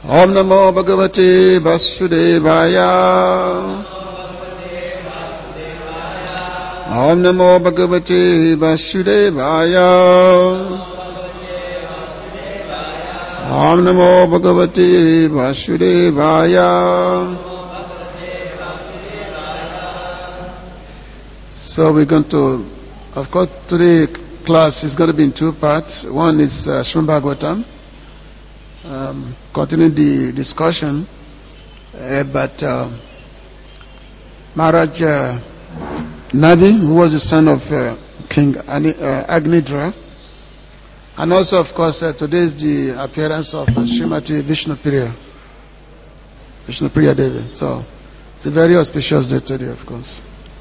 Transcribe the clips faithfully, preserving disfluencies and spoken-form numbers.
Om Namo Bhagavate Vasudevaya. Om Namo Bhagavate Vasudevaya. Om Namo Bhagavate Vasudevaya. So we're going to, of course, today class is going to be in two parts. One is uh, Srimad Bhagavatam, um, continuing the discussion uh, about uh, Maharaj uh, Nadi, who was the son of uh, King Ani, uh, Agnidra. And also, of course, uh, today is the appearance of uh, Srimati Vishnupriya, Vishnupriya Devi. So, it's a very auspicious day today, of course.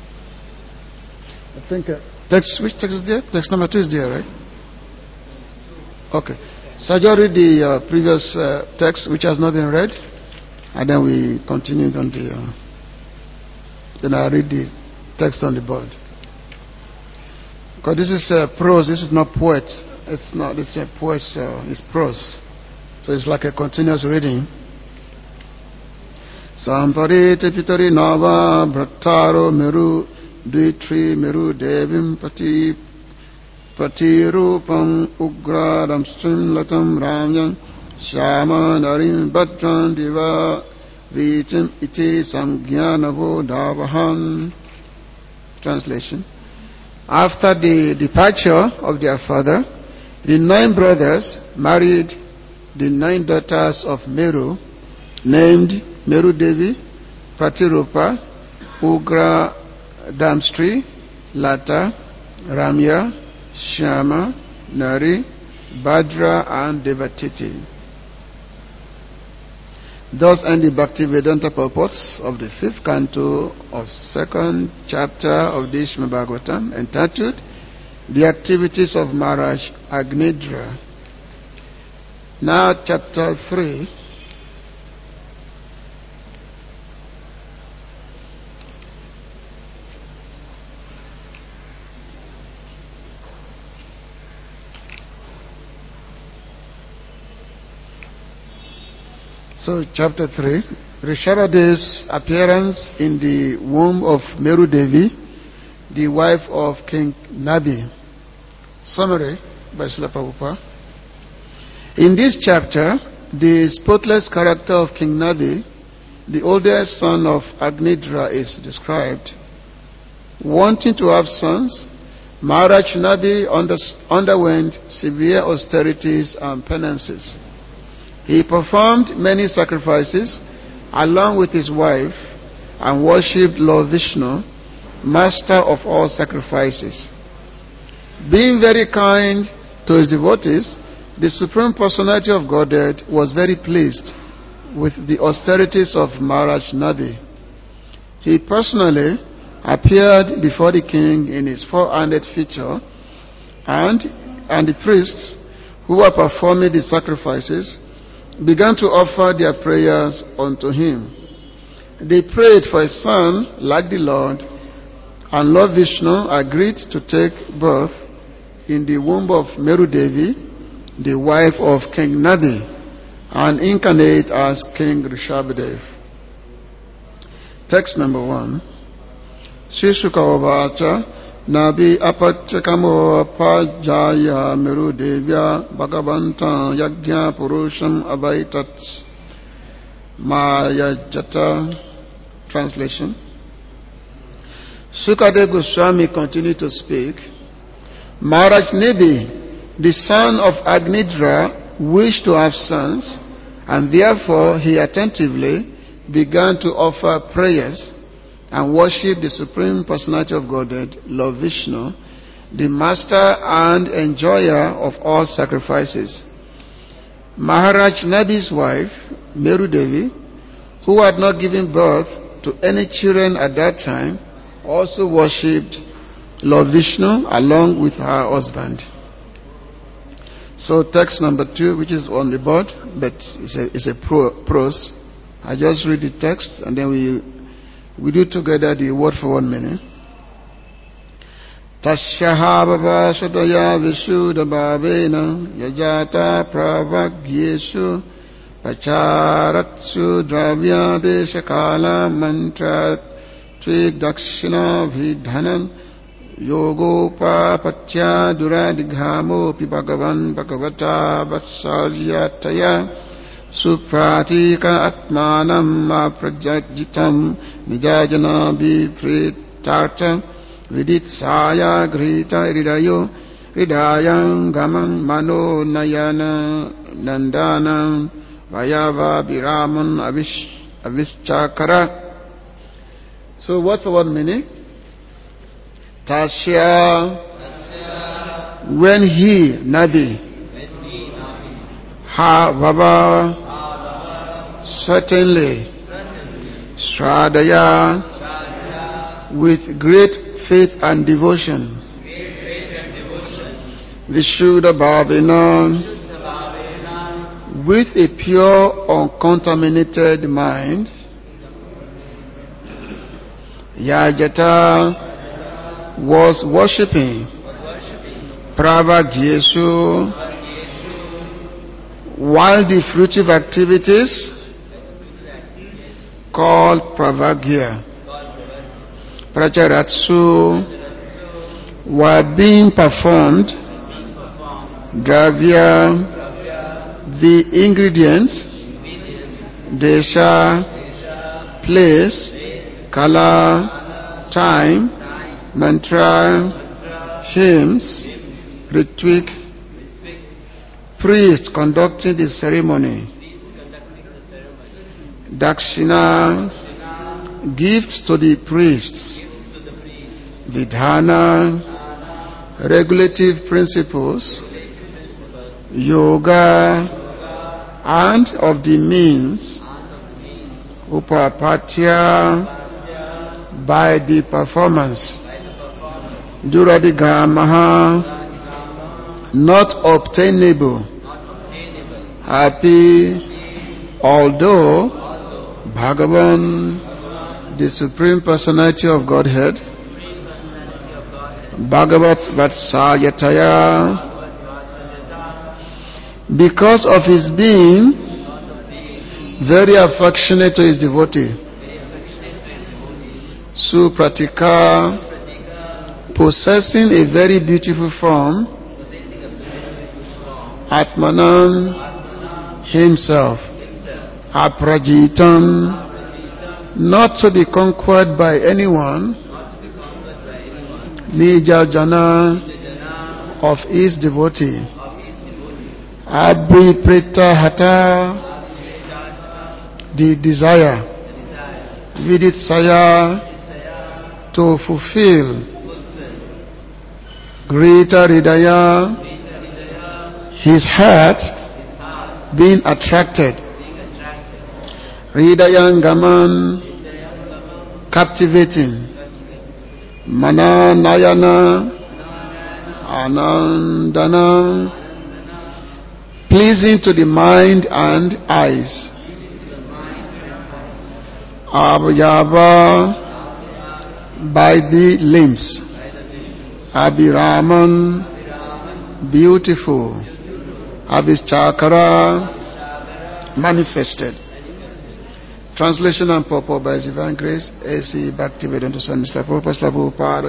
I think, uh, text, which text is there? Text number two is there, right? Okay. So, I just read the uh, previous uh, text, which has not been read, and then we continued on the, uh, then I read the text on the board. Because this is uh, prose, this is not poet. It's not, it's a poet's, uh, it's prose. So it's like a continuous reading. Samparite pitari nava bhattaro meru dvitri meru devim pati pratirupam ugradam strimlatam ramyam shama narim bhadran diva vichim iti samgyanavo davahan. Translation. After the departure of their father, the nine brothers married the nine daughters of Meru, named Meru Devi, Pratirupa, Ugra Damstri, Lata, Ramya, Shama, Nari, Bhadra, and Devatiti. Thus end the Bhaktivedanta purports of the fifth canto of second chapter of the Srimad Bhagavatam, entitled The Activities of Maharaj Agnidra. Now chapter three. So, chapter three, Rishabhadev's appearance in the womb of Meru Devi, the wife of King Nabi. Summary by Srila Prabhupada. In this chapter, the spotless character of King Nabi, the oldest son of Agnidra, is described. Wanting to have sons, Maharaj Nabi underwent severe austerities and penances. He performed many sacrifices along with his wife and worshipped Lord Vishnu, master of all sacrifices. Being very kind to his devotees, the Supreme Personality of Godhead was very pleased with the austerities of Maharaj Nabi. He personally appeared before the king in his four-handed feature, and, and the priests who were performing the sacrifices began to offer their prayers unto him. They prayed for a son like the Lord, and Lord Vishnu agreed to take birth in the womb of Meru Devi, the wife of King Nabi, and incarnate as King Rishabhadev. Text number one. Sri Shuka Vacha Nabi apachakamo apajaya Meru Devya Bhagavanta Yagya Purusham Abhaitat Mayajata. Translation. Sukadeva Goswami continued to speak. Maharaj Nabi, the son of Agnidra, wished to have sons, and therefore he attentively began to offer prayers and worship the Supreme Personality of Godhead, Lord Vishnu, the master and enjoyer of all sacrifices. Maharaj Nabi's wife, Meru Devi, who had not given birth to any children at that time, also worshipped Lord Vishnu along with her husband. So text number two, which is on the board, but it's a, it's a pro, prose. I just read the text and then we We do together the word for one minute. Tasyaha bhava sudaya vishuddha bhavena yajata pravagyeshu Pacharatsu Dravya Deshakala Mantra Twig Dakshina Vidhanam Yogopa Patya Duradighamo Pibhagavan Bhagavata Vatsalyataya Supratika Atmanam Aprajajitam Nijajana Bipritarta Viditsaya Grita Ridayo Ridayam Gaman Mano Nayana Nandana Vayava Biraman Avish Avischakara. So word for word meaning? Tasya, when he, Nabi, ha Baba, certainly, Sradaya, with great faith and devotion, Vishuddha Bhavina, with a pure, uncontaminated mind, Yajata was worshipping Pravagyesu, while the fruitive activities called Pravagya Pracharatsu were being performed. Dravya, the ingredients, Desha, place, Kala, time, Mantra, hymns, Ritvik, priest conducting the ceremony, Dakshina, gifts to the priests, Vidhana, regulative principles, Yoga, and of the means, Upapatya, by the performance, Duradigamaha, not obtainable, happy, although Bhagavan, the Supreme Personality of Godhead, Bhagavat Vatsalyataya, because of his being very affectionate to his devotee, Supratika, possessing a very beautiful form, Atmanan, himself, Aprajitam, not to be conquered by anyone, Nijajana, of his devotee, Abhiprita Hata, the desire, Viditsaya, to fulfill, Greater Hridaya, his heart being attracted, Hridayangaman, captivating, Mananayana, Anandana, pleasing to the mind and eyes, Abhyava, by the limbs, Abhiraman, beautiful, Avischakara, manifested. Translation and purport by His Divine Grace, A C Bhaktivedanta Swami Prabhupada.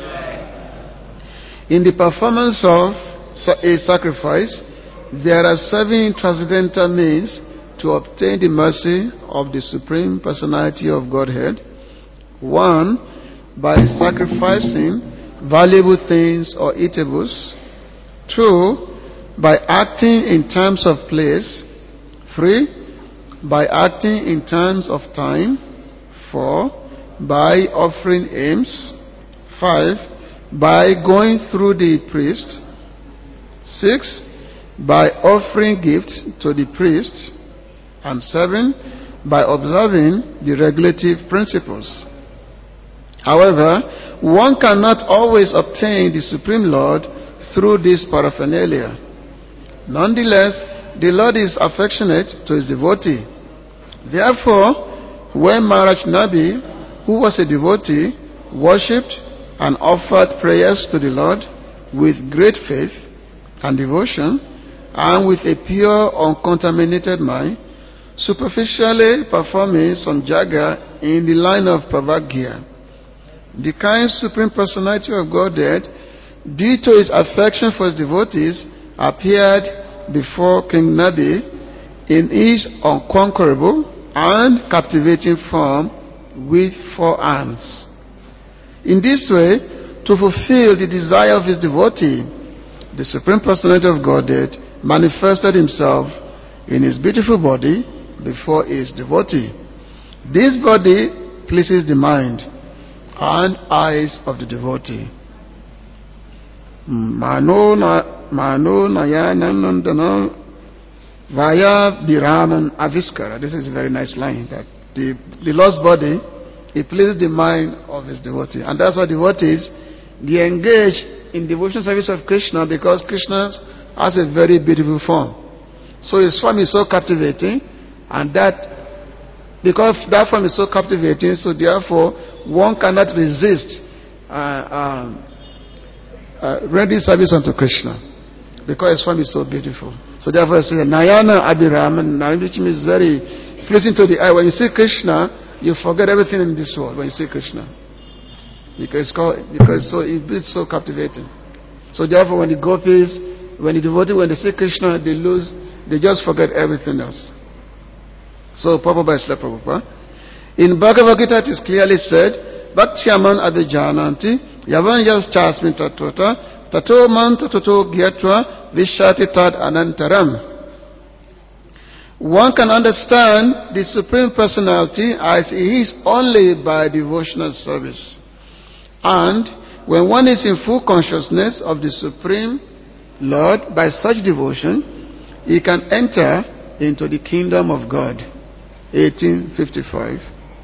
In the performance of a sacrifice, there are seven transcendental means to obtain the mercy of the Supreme Personality of Godhead. One, by sacrificing valuable things or eatables. Two, by acting in terms of place. Three, by acting in terms of time. Four, by offering alms. Five, by going through the priest. Six, by offering gifts to the priest. And seven, by observing the regulative principles. However, one cannot always obtain the Supreme Lord through this paraphernalia. Nonetheless, the Lord is affectionate to his devotee. Therefore, when Maharaj Nabi, who was a devotee, worshipped and offered prayers to the Lord with great faith and devotion, and with a pure, uncontaminated mind, superficially performing some jaga in the line of Pravagya. The kind Supreme Personality of Godhead, due to his affection for his devotees, appeared before King Nabi in his unconquerable and captivating form with four arms. In this way, to fulfill the desire of his devotee, the Supreme Personality of Godhead manifested himself in his beautiful body before his devotee. This body pleases the mind and eyes of the devotee. Mano nayanandana vaya viraman aviskara. This is a very nice line. That the, the lost body, it pleases the mind of his devotee. And that's why devotees, they engage in devotional service of Krishna because Krishna has a very beautiful form. So his form is so captivating, and that because that form is so captivating, so therefore one cannot resist uh, um, uh, rendering service unto Krishna because his form is so beautiful. So therefore I say Nayana Abhiraman, which means very pleasing to the eye. When you see Krishna, you forget everything in this world when you see Krishna. Because it's, called, because so it's so captivating. So therefore, when the gopis, when the devotee, when they see Krishna, they lose, they just forget everything else. So Prabhupada Srila Prabhupada. In Bhagavad Gita it is clearly said, Bhaktyaman Abhijananti, Yavan Yas Chasmin Tatota, Tato Man Tatoto Gyatva, Vishati Tad Anantaram. One can understand the Supreme Personality as he is only by devotional service. And when one is in full consciousness of the Supreme Lord by such devotion, he can enter into the kingdom of God. eighteen fifty-five.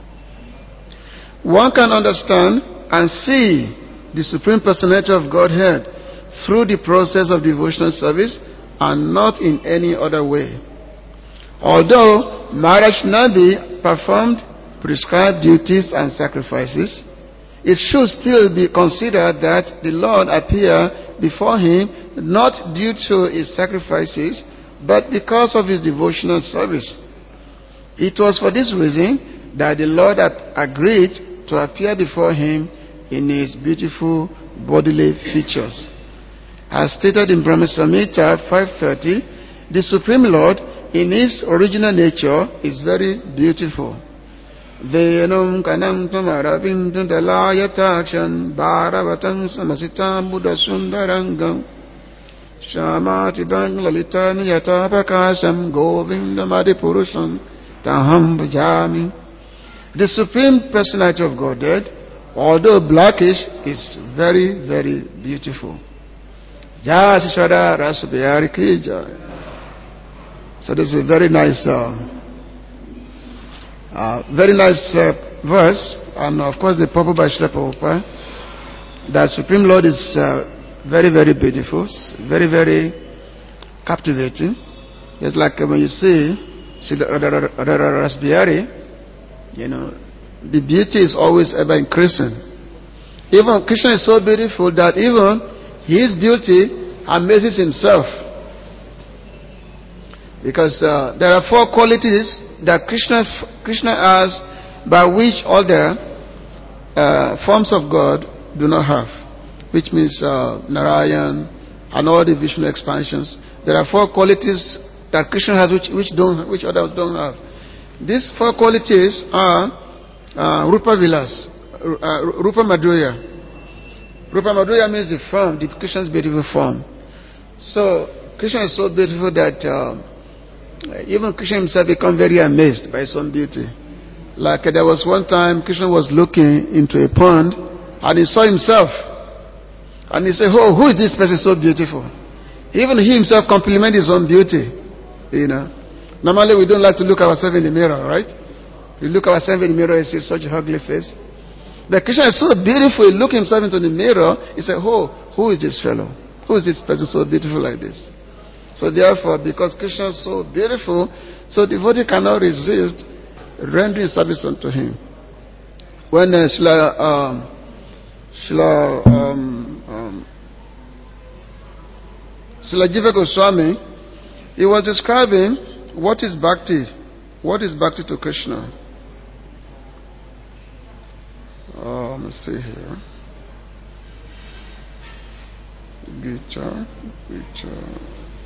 One can understand and see the Supreme Personality of Godhead through the process of devotional service and not in any other way. Although Maharaj Nabi performed prescribed duties and sacrifices, it should still be considered that the Lord appeared before him not due to his sacrifices, but because of his devotional service. It was for this reason that the Lord had agreed to appear before him in his beautiful bodily features. As stated in Brahma Samhita five thirty, the Supreme Lord in his original nature is very beautiful. Venum kanam tamarabindum dalayatakshan bharavatam samasitam buddha sundarangam shamati bang lalitani yatapakasham govindam adipurusham taham bhajami. The Supreme Personality of Godhead, although blackish, is very, very beautiful. Jasishwara Rasabhyari ki jai. So this is a very nice uh, Uh, very nice uh, verse, and of course the Prabhupada by Srila Prabhupada, that Supreme Lord is uh, very, very beautiful, very, very captivating. It's like when you see Rasbihari, you know, the beauty is always ever increasing. Even Krishna is so beautiful that even his beauty amazes himself. Because uh, there are four qualities that Krishna Krishna has by which other uh, forms of God do not have, which means uh, Narayan and all the Vishnu expansions. There are four qualities that Krishna has which which don't which others don't have. These four qualities are uh, Rupa Vilas, uh, Rupa Madhurya. Rupa Madhurya means the form, the Krishna's beautiful form. So Krishna is so beautiful that uh, even Krishna himself became very amazed by his own beauty. Like uh, there was one time Krishna was looking into a pond and he saw himself. And he said, oh, who is this person so beautiful? Even he himself complimented his own beauty. You know. Normally we don't like to look ourselves in the mirror, right? We look ourselves in the mirror and see such a ugly face. But Krishna is so beautiful, he looked himself into the mirror, he said, oh, who is this fellow? Who is this person so beautiful like this? So therefore, because Krishna is so beautiful, so the devotee cannot resist rendering service unto him. When uh, Srila, um, Srila, um, um, Srila Jiva Goswami, he was describing what is bhakti. What is Bhakti to Krishna? Oh, let me see here. Gita, Gita.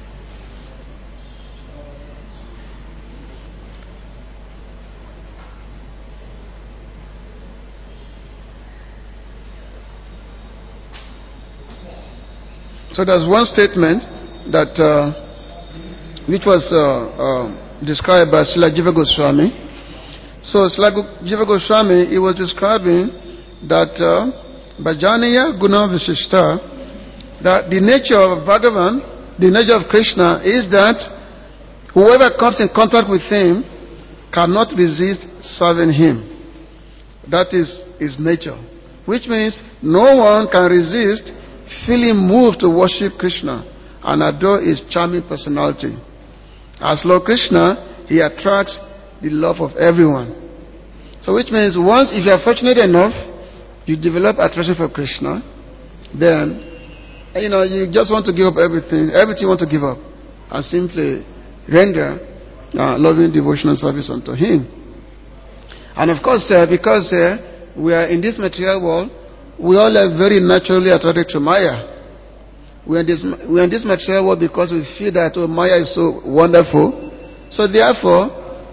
So there's one statement that uh, which was uh, uh, described by Srila Jiva Goswami. So Srila Jiva Goswami, he was describing that uh, Bhajaniya Guna Vishishta, that the nature of Bhagavan, the nature of Krishna is that whoever comes in contact with him cannot resist serving him. That is his nature. Which means no one can resist feeling moved to worship Krishna and adore his charming personality. As Lord Krishna, he attracts the love of everyone. So which means once, if you are fortunate enough, you develop attraction for Krishna, then, you know, you just want to give up everything, everything you want to give up, and simply render uh, loving devotional service unto him. And of course, uh, because uh, we are in this material world, we all are very naturally attracted to Maya. We are, in this, we are in this material world because we feel that oh, Maya is so wonderful. So therefore,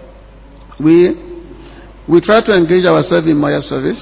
we we try to engage ourselves in Maya service.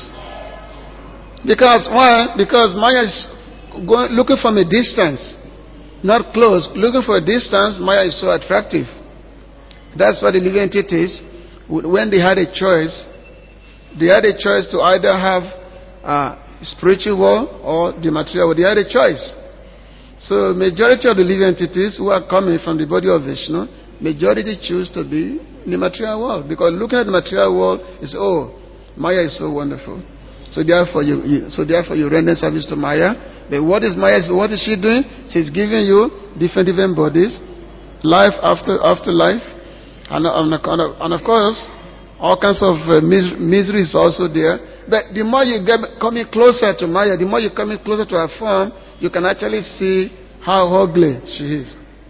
Because why? Because Maya is going, looking from a distance, not close. Looking for a distance, Maya is so attractive. That's why the living entities, when they had a choice, they had a choice to either have uh, spiritual world or the material world. They had a choice. So majority of the living entities who are coming from the body of Vishnu, majority choose to be in the material world, because looking at the material world is, oh, Maya is so wonderful. So therefore you, you so therefore you render service to Maya. But what is Maya? What is she doing? She's giving you different different bodies, life after after life, and and, and of course all kinds of uh, mis- misery is also there. But the more you get coming closer to Maya, the more you coming closer to her form, you can actually see how ugly she is.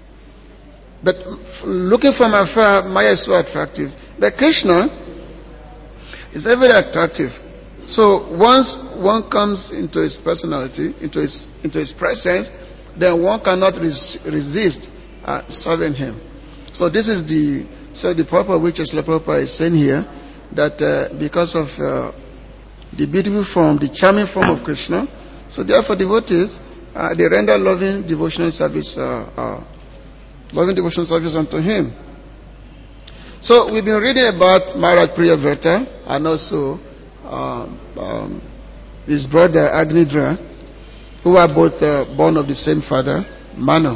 But looking from afar, Maya is so attractive. But Krishna is very, very attractive. So once one comes into his personality, into his into his presence, then one cannot res- resist uh, serving him. So this is the so the purpose which Srila Prabhupada is saying here, that uh, because of uh, the beautiful form, the charming form of Krishna, so therefore devotees, uh, they render loving devotional service, uh, uh, loving devotional service unto him. So we've been reading about Maharaj Priyavrata and also um, um, his brother Agnidra, who are both uh, born of the same father, Manu.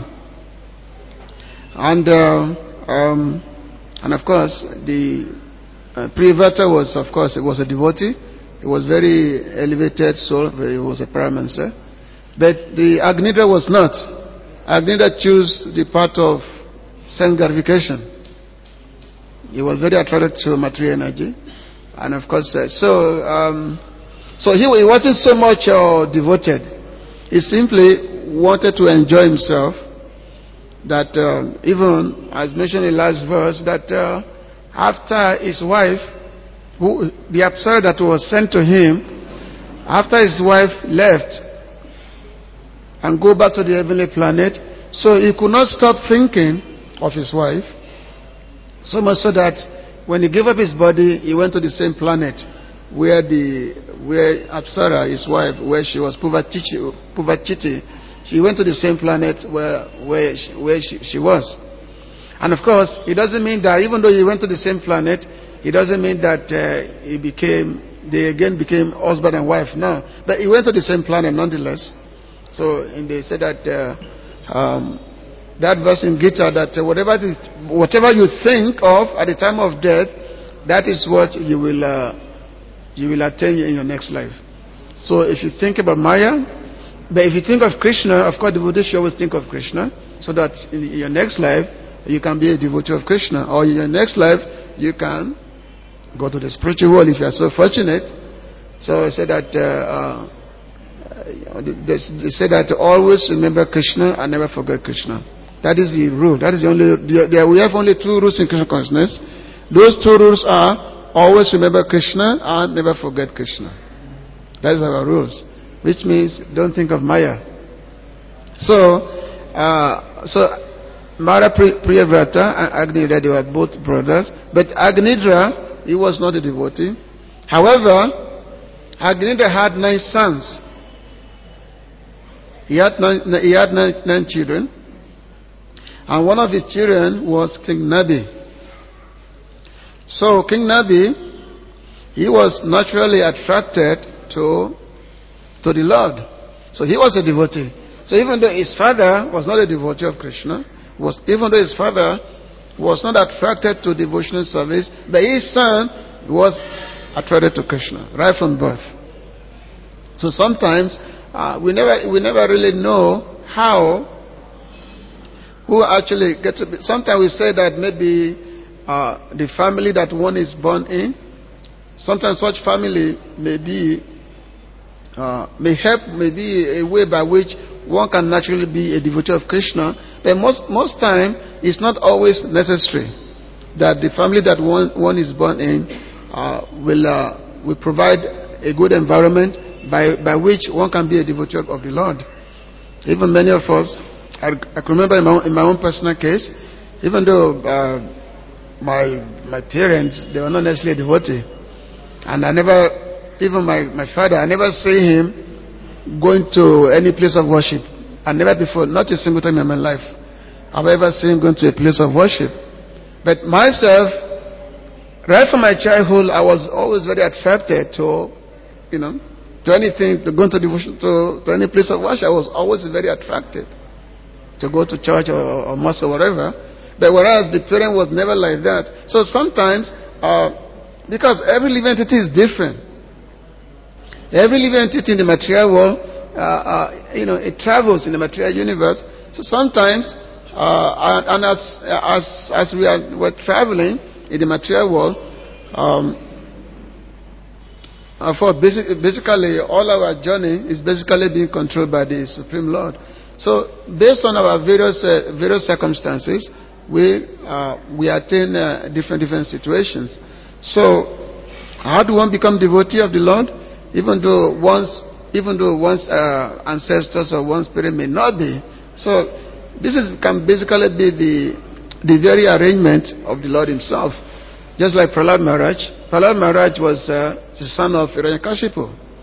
And uh, um, and of course the uh, Priyavrata was, of course, it was a devotee. He was very elevated soul. He was a paramahansa. But the Agnidra was not. Agnidra chose the path of sense gratification. He was very attracted to material energy. And of course, uh, so um, so he, he wasn't so much uh, devoted. He simply wanted to enjoy himself. That uh, even, as mentioned in the last verse, that uh, after his wife, who, the Apsara that was sent to him, after his wife left and go back to the heavenly planet, so he could not stop thinking of his wife, so much so that when he gave up his body, he went to the same planet where the where Apsara, his wife, where she was Puvachiti, Puvachiti, she went to the same planet where where she, where she, she was. And of course, it doesn't mean that even though he went to the same planet, it doesn't mean that uh, he became, they again became husband and wife. No. But he went to the same planet nonetheless. So, and they said that uh, um, that verse in Gita, that uh, whatever the, whatever you think of at the time of death, that is what you will uh, you will attain in your next life. So, if you think about Maya, but if you think of Krishna, of course, devotees should always think of Krishna, so that in your next life you can be a devotee of Krishna, or in your next life you can go to the spiritual world if you are so fortunate. So I said that uh, uh, they, they said that always remember Krishna and never forget Krishna. That is the rule. That is the only. There we have only two rules in Krishna consciousness. Those two rules are always remember Krishna and never forget Krishna. That is our rules, which means don't think of Maya. So, uh, so Mara Priyavrata and Agnidra, they were both brothers, but Agnidra, he was not a devotee. However, Agnidra had nine sons. He had nine, he had nine, nine children, and one of his children was King Nabi. So King Nabi, he was naturally attracted to, to the Lord. So he was a devotee. So even though his father was not a devotee of Krishna, was even though his father was not attracted to devotional service, but his son was attracted to Krishna right from birth. So sometimes uh, we never we never really know how who actually get to be. Sometimes we say that maybe uh, the family that one is born in, sometimes such family may be uh, may help, may be a way by which one can naturally be a devotee of Krishna. But most most time it's not always necessary that the family that one one is born in uh, will uh, will provide a good environment by by which one can be a devotee of the Lord. Even many of us, I, I can remember in my, own, in my own personal case, even though uh, my my parents, they were not necessarily a devotee, and I never, even my, my father, I never see him going to any place of worship. I never before, not a single time in my life, have I ever seen him going to a place of worship. But myself, right from my childhood, I was always very attracted to, you know, to anything, to go to devotion, to, to any place of worship. I was always very attracted to go to church or, or mosque or whatever. But whereas the parent was never like that. So sometimes, uh, because every living entity is different. Every living entity in the material world, uh, uh, you know, it travels in the material universe. So sometimes, uh, and, and as as as we are we're traveling in the material world, um, uh, for basic, basically all our journey is basically being controlled by the Supreme Lord. So based on our various uh, various circumstances, we uh, we attain uh, different different situations. So how do one become devotee of the Lord? Even though one's, even though one's uh, ancestors or one's parents may not be. So this is, can basically be the, the very arrangement of the Lord himself. Just like Prahlad Maharaj. Prahlad Maharaj was uh, the son of Hiranyakashipu.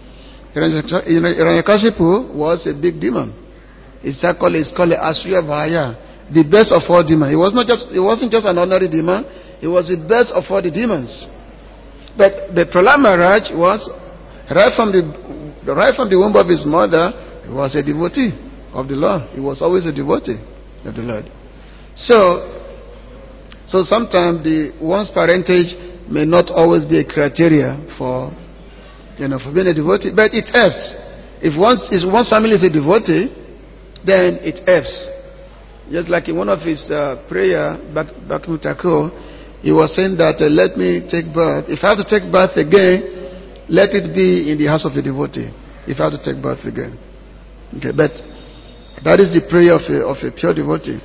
Hiranyakashipu was a big demon. It's called, it's called Asuriya Vaya, the best of all demons. It was not just, it wasn't just an ordinary demon. It was the best of all the demons. But the Prahlad Maharaj was Right from the right from the womb of his mother, he was a devotee of the Lord. He was always a devotee of the Lord. So, so sometimes the one's parentage may not always be a criteria for, you know, for being a devotee, but it helps. If one's if one's family is a devotee, then it helps. Just like in one of his uh, prayer back back in Thakur, he was saying that uh, let me take birth. If I have to take birth again, let it be in the house of a devotee, if I have to take birth again. Okay, but that is the prayer of a, of a pure devotee.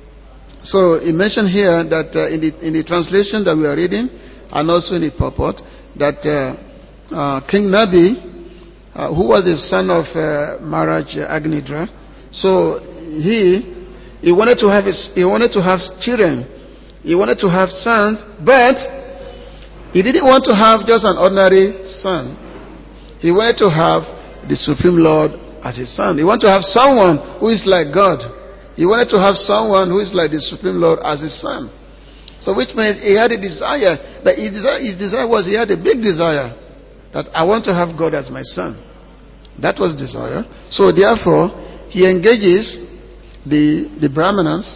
So he mentioned here that uh, in the in the translation that we are reading, and also in the purport, that uh, uh, King Nabi, uh, who was the son of uh, Maharaj Agnidra, so he he wanted to have his, he wanted to have children, he wanted to have sons, but he didn't want to have just an ordinary son. He wanted to have the Supreme Lord as his son. He wanted to have someone who is like God. He wanted to have someone who is like the Supreme Lord as his son. So which means he had a desire. But his desire, his desire was, he had a big desire that I want to have God as my son. That was desire. So therefore, he engages the, the Brahmanas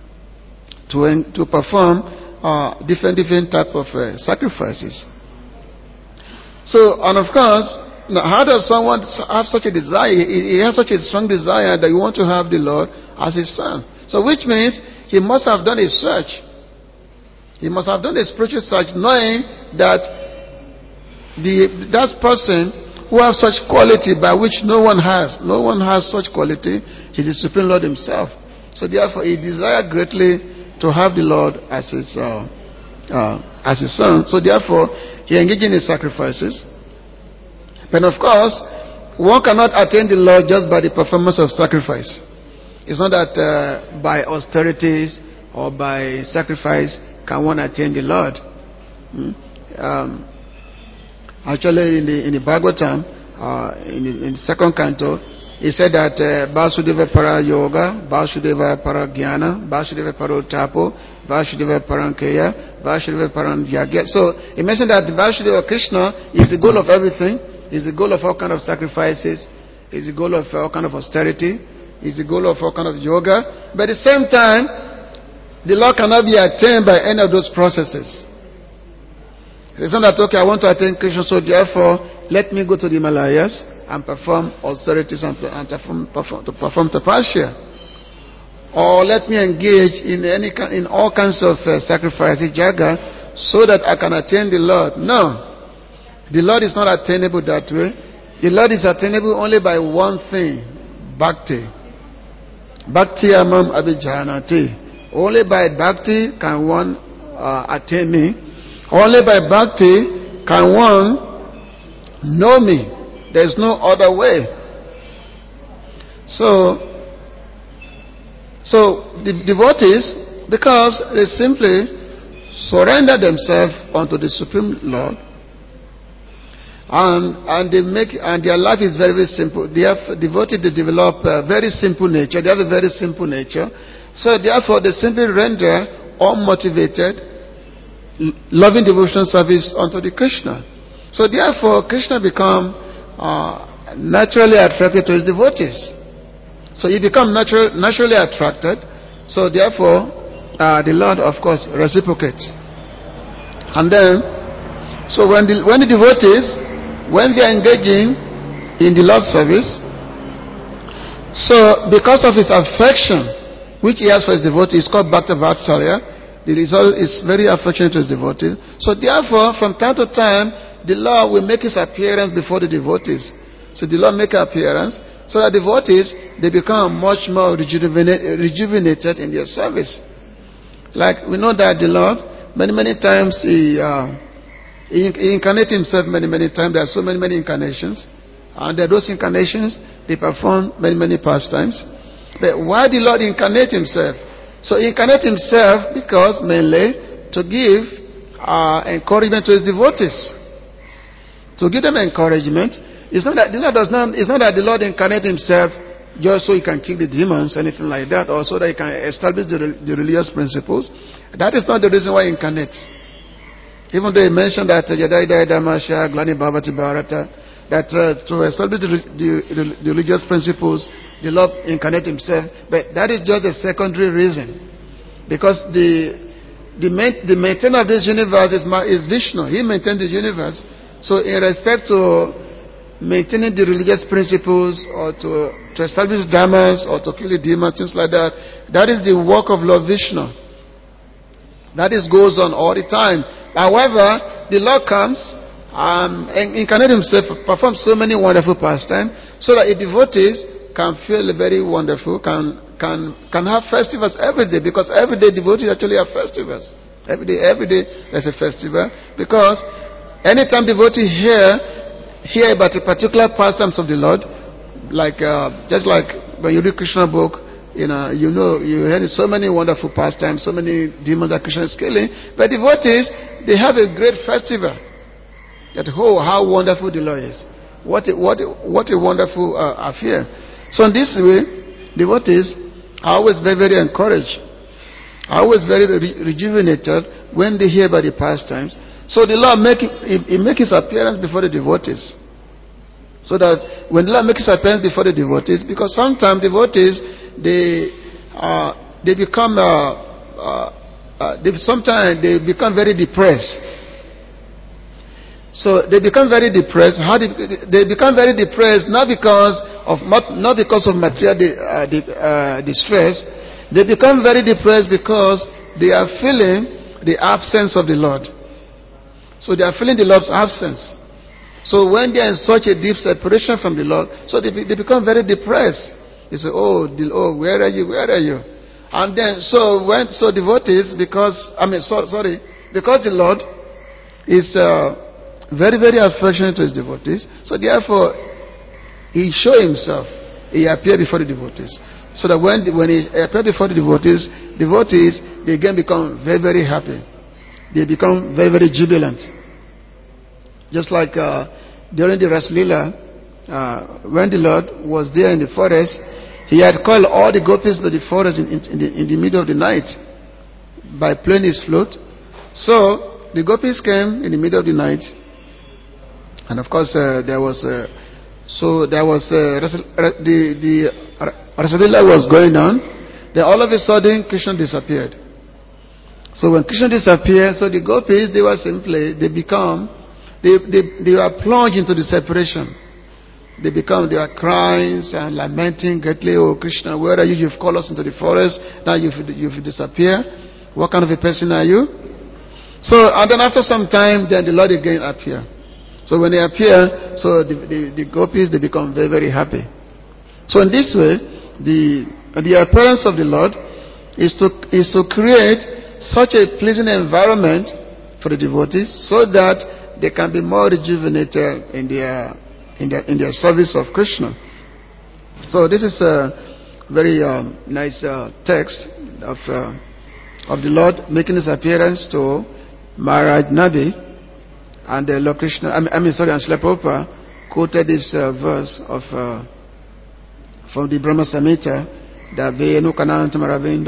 to, to perform Uh, different different type of uh, sacrifices. So, and of course, now how does someone have such a desire? He, he has such a strong desire that you want to have the Lord as his son. So which means he must have done a search. He must have done a spiritual search, knowing that the that person who has such quality by which no one has, no one has such quality, is the Supreme Lord himself. So therefore he desired greatly to have the Lord as his uh, uh, as his son. So therefore, he engaged in his sacrifices. But of course, one cannot attain the Lord just by the performance of sacrifice. It's not that uh, by austerities or by sacrifice can one attain the Lord. Hmm? Um, actually, in the in the Bhagavatam, uh, in, the, in the second canto, he said that Vasudeva para yoga, Vasudeva para jnana, Vasudeva para tapo, Vasudeva para kaya, Vasudeva para yagya. So he mentioned that Vasudeva Krishna is the goal of everything, is the goal of all kind of sacrifices, is the goal of all kind of austerity, is the goal of all kind of yoga. But at the same time, the Lord cannot be attained by any of those processes. It's not that, okay, I want to attain Krishna, so therefore let me go to the Himalayas and perform austerities and, and perform, perform, to perform tapasya. Or let me engage in any in all kinds of uh, sacrifices, jaga, so that I can attain the Lord. No. The Lord is not attainable that way. The Lord is attainable only by one thing, bhakti. Bhakti amam abhijanati. Only by bhakti can one uh, attain me. Only by bhakti can one know me. There is no other way. So, so the devotees, because they simply surrender themselves unto the Supreme Lord, and and they make and their life is very very simple. They have devoted to develop a very simple nature. They have a very simple nature. So therefore, they simply render unmotivated, loving devotional service unto the Krishna. So therefore, Krishna become uh, naturally attracted to his devotees. So he become natural, naturally attracted. So therefore, uh, the Lord, of course, reciprocates. And then, so when the when the devotees, when they are engaging in the Lord's service, so because of his affection, which he has for his devotees, called Bhakta Vatsalya, the result is very affectionate to his devotees. So therefore, from time to time, the Lord will make his appearance before the devotees. So the Lord make an appearance, so that devotees, they become much more rejuvenated, rejuvenated in their service. Like we know that the Lord, many, many times, he, uh, he, he incarnates himself many, many times. There are so many, many incarnations. And there are those incarnations, they perform many, many pastimes. But why the Lord incarnate himself? So he incarnate himself because mainly to give uh, encouragement to his devotees. To give them encouragement. It's not that the Lord does not. It's not that the Lord incarnate himself just so he can kill the demons, anything like that, or so that he can establish the, the religious principles. That is not the reason why he incarnates. Even though he mentioned that Yadai Dai Damasha Glani Bhavati Bharata, that uh, to establish the, the, the, the religious principles, the Lord incarnate himself, but that is just a secondary reason, because the the, main, the maintainer of this universe is, is Vishnu. He maintains the universe. So in respect to maintaining the religious principles or to, to establish dharmas or to kill the demons, things like that, that is the work of Lord Vishnu. That is goes on all the time. However, the Lord comes um, and incarnate himself, perform so many wonderful pastimes, so that the devotees can feel very wonderful, can can can have festivals every day, because every day devotees actually have festivals. Every day, every day there's a festival, because anytime devotee hear hear about a particular pastimes of the Lord, like uh, just like when you read Krishna book, you know, you know, you hear so many wonderful pastimes, so many demons that Krishna is killing. But devotees, they have a great festival. That oh, how wonderful the Lord is! What a, what a, what a wonderful uh, affair! So in this way, devotees are always very very encouraged, are always very re- rejuvenated when they hear about the pastimes. So the Lord make he, he make his appearance before the devotees. So that when the Lord makes his appearance before the devotees, because sometimes devotees they uh, they become uh, uh, uh, they sometimes they become very depressed. So they become very depressed. How they, they become very depressed not because of not because of material uh, uh, distress. They become very depressed because they are feeling the absence of the Lord. So they are feeling the Lord's absence. So when they are in such a deep separation from the Lord, so they, they become very depressed. They say, "Oh, the, oh, where are you? Where are you?" And then so when so devotees, because I mean, so, sorry, because the Lord is uh, very, very affectionate to his devotees, so therefore he showed himself. He appeared before the devotees. So that when, when he appeared before the devotees, devotees, they again become very, very happy. They become very, very jubilant. Just like uh, during the Ras Leela, uh, when the Lord was there in the forest, he had called all the gopis to the forest in, in, the, in the middle of the night by playing his flute. So the gopis came in the middle of the night, and of course uh, there was uh, so there was uh, the the Ras Leela was going on. Then all of a sudden Krishna disappeared. So when Krishna disappeared, so the gopis, they were simply, they become, they, they, they were plunged into the separation. They become, they are crying and lamenting greatly, oh Krishna, where are you? You've called us into the forest, now you've, you've disappeared. What kind of a person are you? So, and then after some time, then the Lord again appear. So when they appear, so the, the, the gopis, they become very, very happy. So in this way, the, the appearance of the Lord is to, is to create such a pleasing environment for the devotees so that they can be more rejuvenated in their in their, in their service of Krishna. So this is a very um, nice uh, text of uh, of the Lord making his appearance to Maharaj Nabi, and uh, Lord Krishna, I mean, I mean sorry, and Srila Prabhupada quoted this uh, verse of uh, from the Brahma Samhita. Da venu kanantam ravinda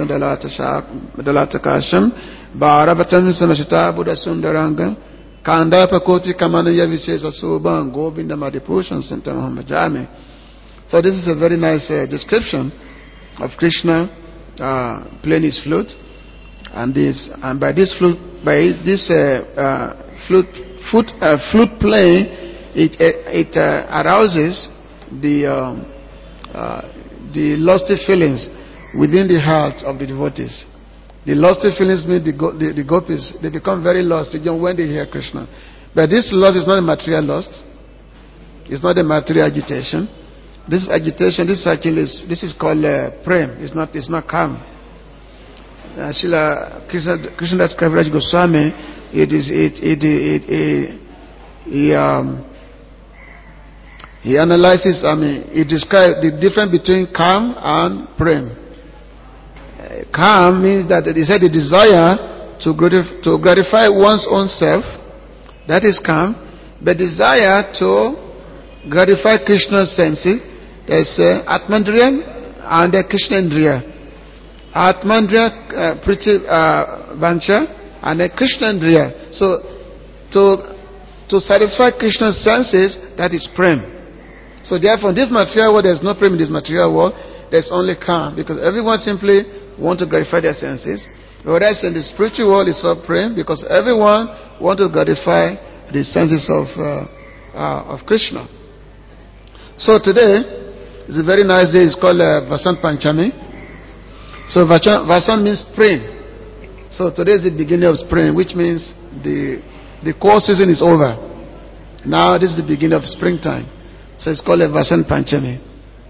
dalata kasham bharabatan samashita buddha sundaranga kanda pakoti kamanaya visesa subhan govinda madipushan santam hamajami. So this is a very nice uh, description of Krishna uh, playing his flute, and this and by this flute by this uh, uh, flute flute, uh, flute playing, it it, it uh, arouses the um, uh, the lusty feelings within the heart of the devotees. The lusty feelings mean the, go, the, the gopis, they become very lusty when they hear Krishna. But this lust is not a material lust. It's not a material agitation. This agitation, this actually is, this is called uh, prem. It's not, it's not calm. Uh, Srila Krishna, Krishnadas Kaviraj Goswami, it is, it, it, it, it, it he, um, He analyzes, I mean, he describes the difference between calm and prem. Uh, calm means that he said the desire to gratify, to gratify one's own self, that is calm. But desire to gratify Krishna's senses, there's uh, Atmandriya and uh, Krishnendriya. Atmandriya, uh, Priti uh, Vancha, and uh, Krishnendriya. So, to, to satisfy Krishna's senses, that is prem. So therefore, in this material world, there's no prem. In this material world, there's only calm, because everyone simply wants to gratify their senses. Whereas in the spiritual world, it's all prem, because everyone wants to gratify the senses of uh, uh, of Krishna. So today is a very nice day. It's called uh, Vasant Panchami. So Vasant means spring. So today is the beginning of spring, which means the the cold season is over. Now this is the beginning of springtime. So it's called a Vasant Panchami.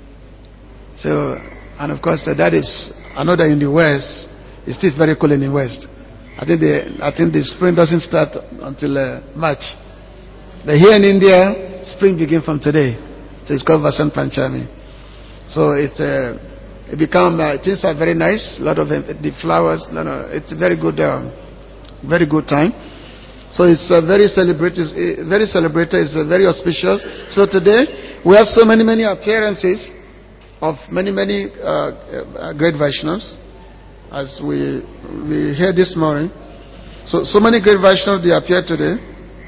So, and of course, uh, that is, I know that in the West, it's still very cold in the West. I think the, I think the spring doesn't start until uh, March. But here in India, spring begins from today. So it's called Vasant Panchami. So it's, uh, it become, uh, things are very nice. A lot of uh, the flowers, no, no, it's a very good, um, very good time. So it's uh, very celebrated, very celebrated, it's uh, very auspicious. So today, we have so many, many appearances of many, many uh, uh, great Vaishnavas, as we we hear this morning. So, so many great Vaishnavas, they appear today.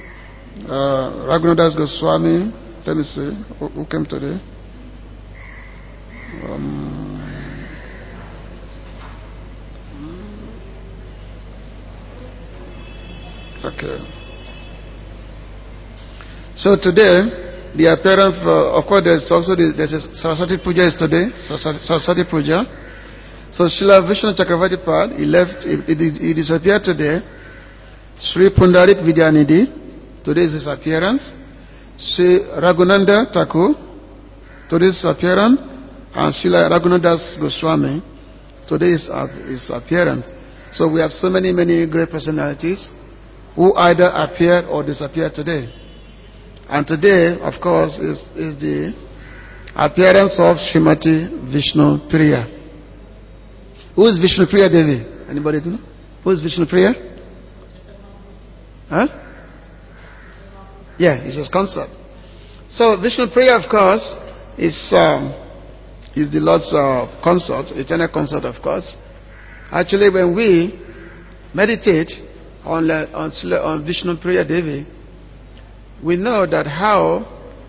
Uh, Raghunadas Goswami, let me see, who, who came today? Um, Okay. So today, the appearance, uh, of course, there's also the, there's a Saraswati Puja is today, Saraswati Puja. So Srila Vishnu Chakravarti Pad, he left, he, he, he disappeared today. Sri Pundarik Vidyanidhi, today is his appearance. Sri Raghunanda Thakur, today's appearance. And Srila Raghunadas Goswami, today is uh, his appearance. So we have so many, many great personalities who either appeared or disappeared today. And today, of course, is, is the appearance of Srimati Vishnu Priya. Who is Vishnu Priya Devi? Anybody know? Who is Vishnu Priya? Huh? Yeah, it's his consort. So Vishnu Priya, of course, is um, is the Lord's uh, consort, eternal consort, of course. Actually, when we meditate on uh, on, on Vishnu Priya Devi, we know that how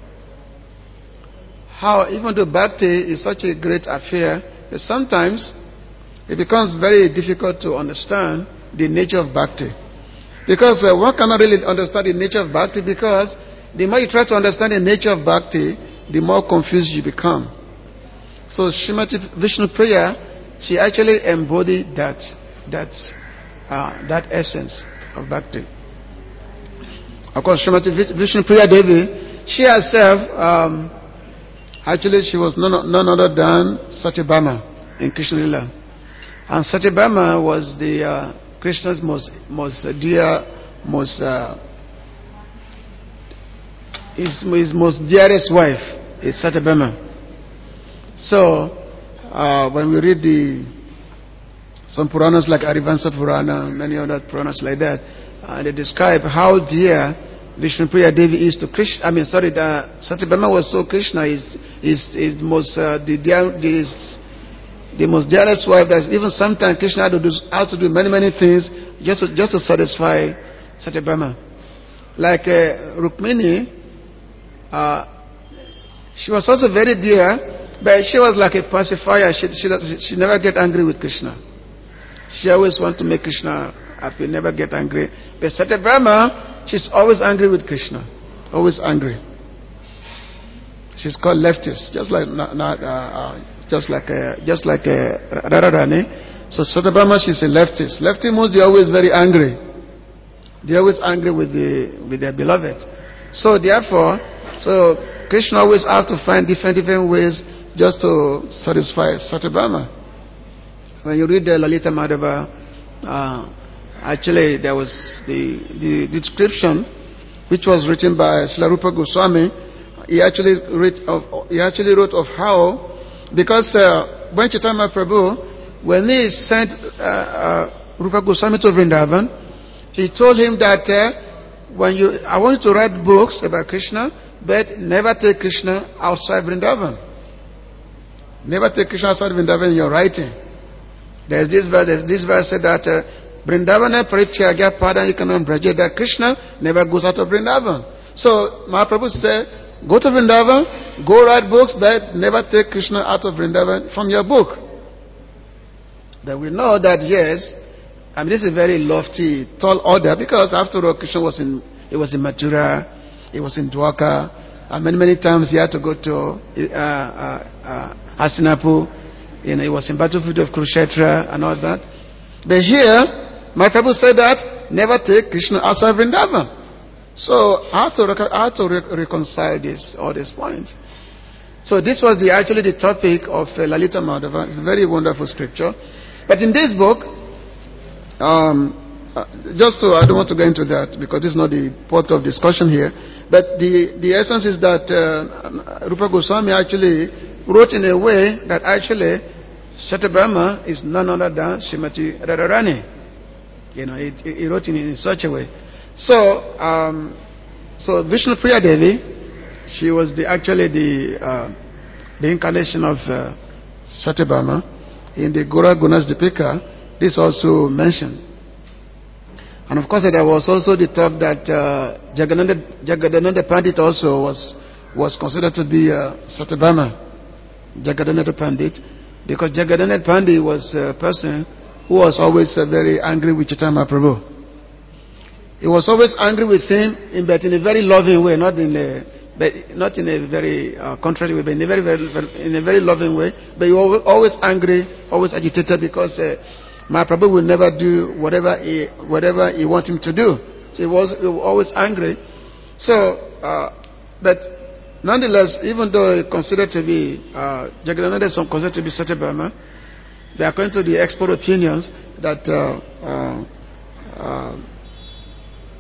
how even though bhakti is such a great affair, that sometimes it becomes very difficult to understand the nature of bhakti. Because uh, one cannot really understand the nature of bhakti, because the more you try to understand the nature of bhakti, the more confused you become. So Srimati Vishnu Priya, she actually embodied that that uh, that essence of bhakti. Of course, Srimati Vishnu Priya Devi, she herself, um, actually she was none, none other than Satyabhama in Krishna Lila. And Satyabhama was the uh, Krishna's most most uh, dear, most uh, his, his most dearest wife is Satyabhama. So uh, when we read the some Puranas like Arivansa Purana, many other Puranas like that, uh, they describe how dear Vishnu Priya Devi is to Krishna. I mean, sorry, the, Satyabhama was so Krishna is is is most uh, the dear the the most dearest wife, that even sometimes Krishna had to do, has to do many, many things just to, just to satisfy Satyabhama. Like uh, Rukmini, uh, she was also very dear, but she was like a pacifier. She, she, she never get angry with Krishna. She always want to make Krishna happy, never get angry. But Satyabhama, she's always angry with Krishna. Always angry. She's called leftist, just like not, not, uh, uh, just like uh, just like uh, Radharani. So Satyabhama, she's a leftist. Lefty means they're always very angry. They're always angry with the with their beloved. So therefore, so Krishna always has to find different different ways just to satisfy Satyabhama. When you read the Lalita Madhava, uh, actually there was the, the the description which was written by Srila Rupa Goswami. He actually wrote of he actually wrote of how, because uh, when Chaitanya Prabhu, when he sent uh, uh, Rupa Goswami to Vrindavan, he told him that uh, when you I want you to write books about Krishna, but never take Krishna outside Vrindavan. Never take Krishna outside Vrindavan in your writing. There's this verse. There's this verse said that uh, Vrindavana Parityagya Padanikanam Braja, that Krishna never goes out of Vrindavan. So Mahaprabhu said, go to Vrindavan, go write books, but never take Krishna out of Vrindavan from your book. But we know that, yes, I mean, this is a very lofty, tall order, because after all, Krishna was in, he was in Mathura, he was in Dwarka, and many, many times he had to go to uh, uh, uh, Hastinapur, you know, he was in battlefield of Kurukshetra and all that. But here, my Prabhu said that, never take Krishna outside Vrindavan. So how to, how to re reconcile this, all these points? So this was the, actually the topic of uh, Lalita Madhava. It's a very wonderful scripture. But in this book, um, uh, just to, I don't want to go into that because this is not the part of discussion here. But the, the essence is that uh, Rupa Goswami actually wrote in a way that actually Satyabhama is none other than Srimati Radharani. You know, it, it, he wrote in, in such a way. So, um, so Vishnu Priya Devi, she was the, actually the, uh, the incarnation of uh, Satyabhama. In the Gora Gunas Dipika, this also mentioned. And of course, there was also the talk that uh, Jagadananda, Jagadananda Pandit also was, was considered to be uh, Satyabhama. Jagadananda Pandit, because Jagadananda Pandit was a person who was always uh, very angry with Chaitanya Mahaprabhu. He was always angry with him, in, but in a very loving way, not in a, but not in a very uh, contrary way, but in a very, very, in a very loving way. But he was always angry, always agitated, because uh, Mahaprabhu will never do whatever he, whatever he wants him to do. So he was, he was always angry. So, uh, but nonetheless, even though considered to be uh, Jagadananda is considered to be Satyabhama, according to the expert opinions that. Uh, uh, uh,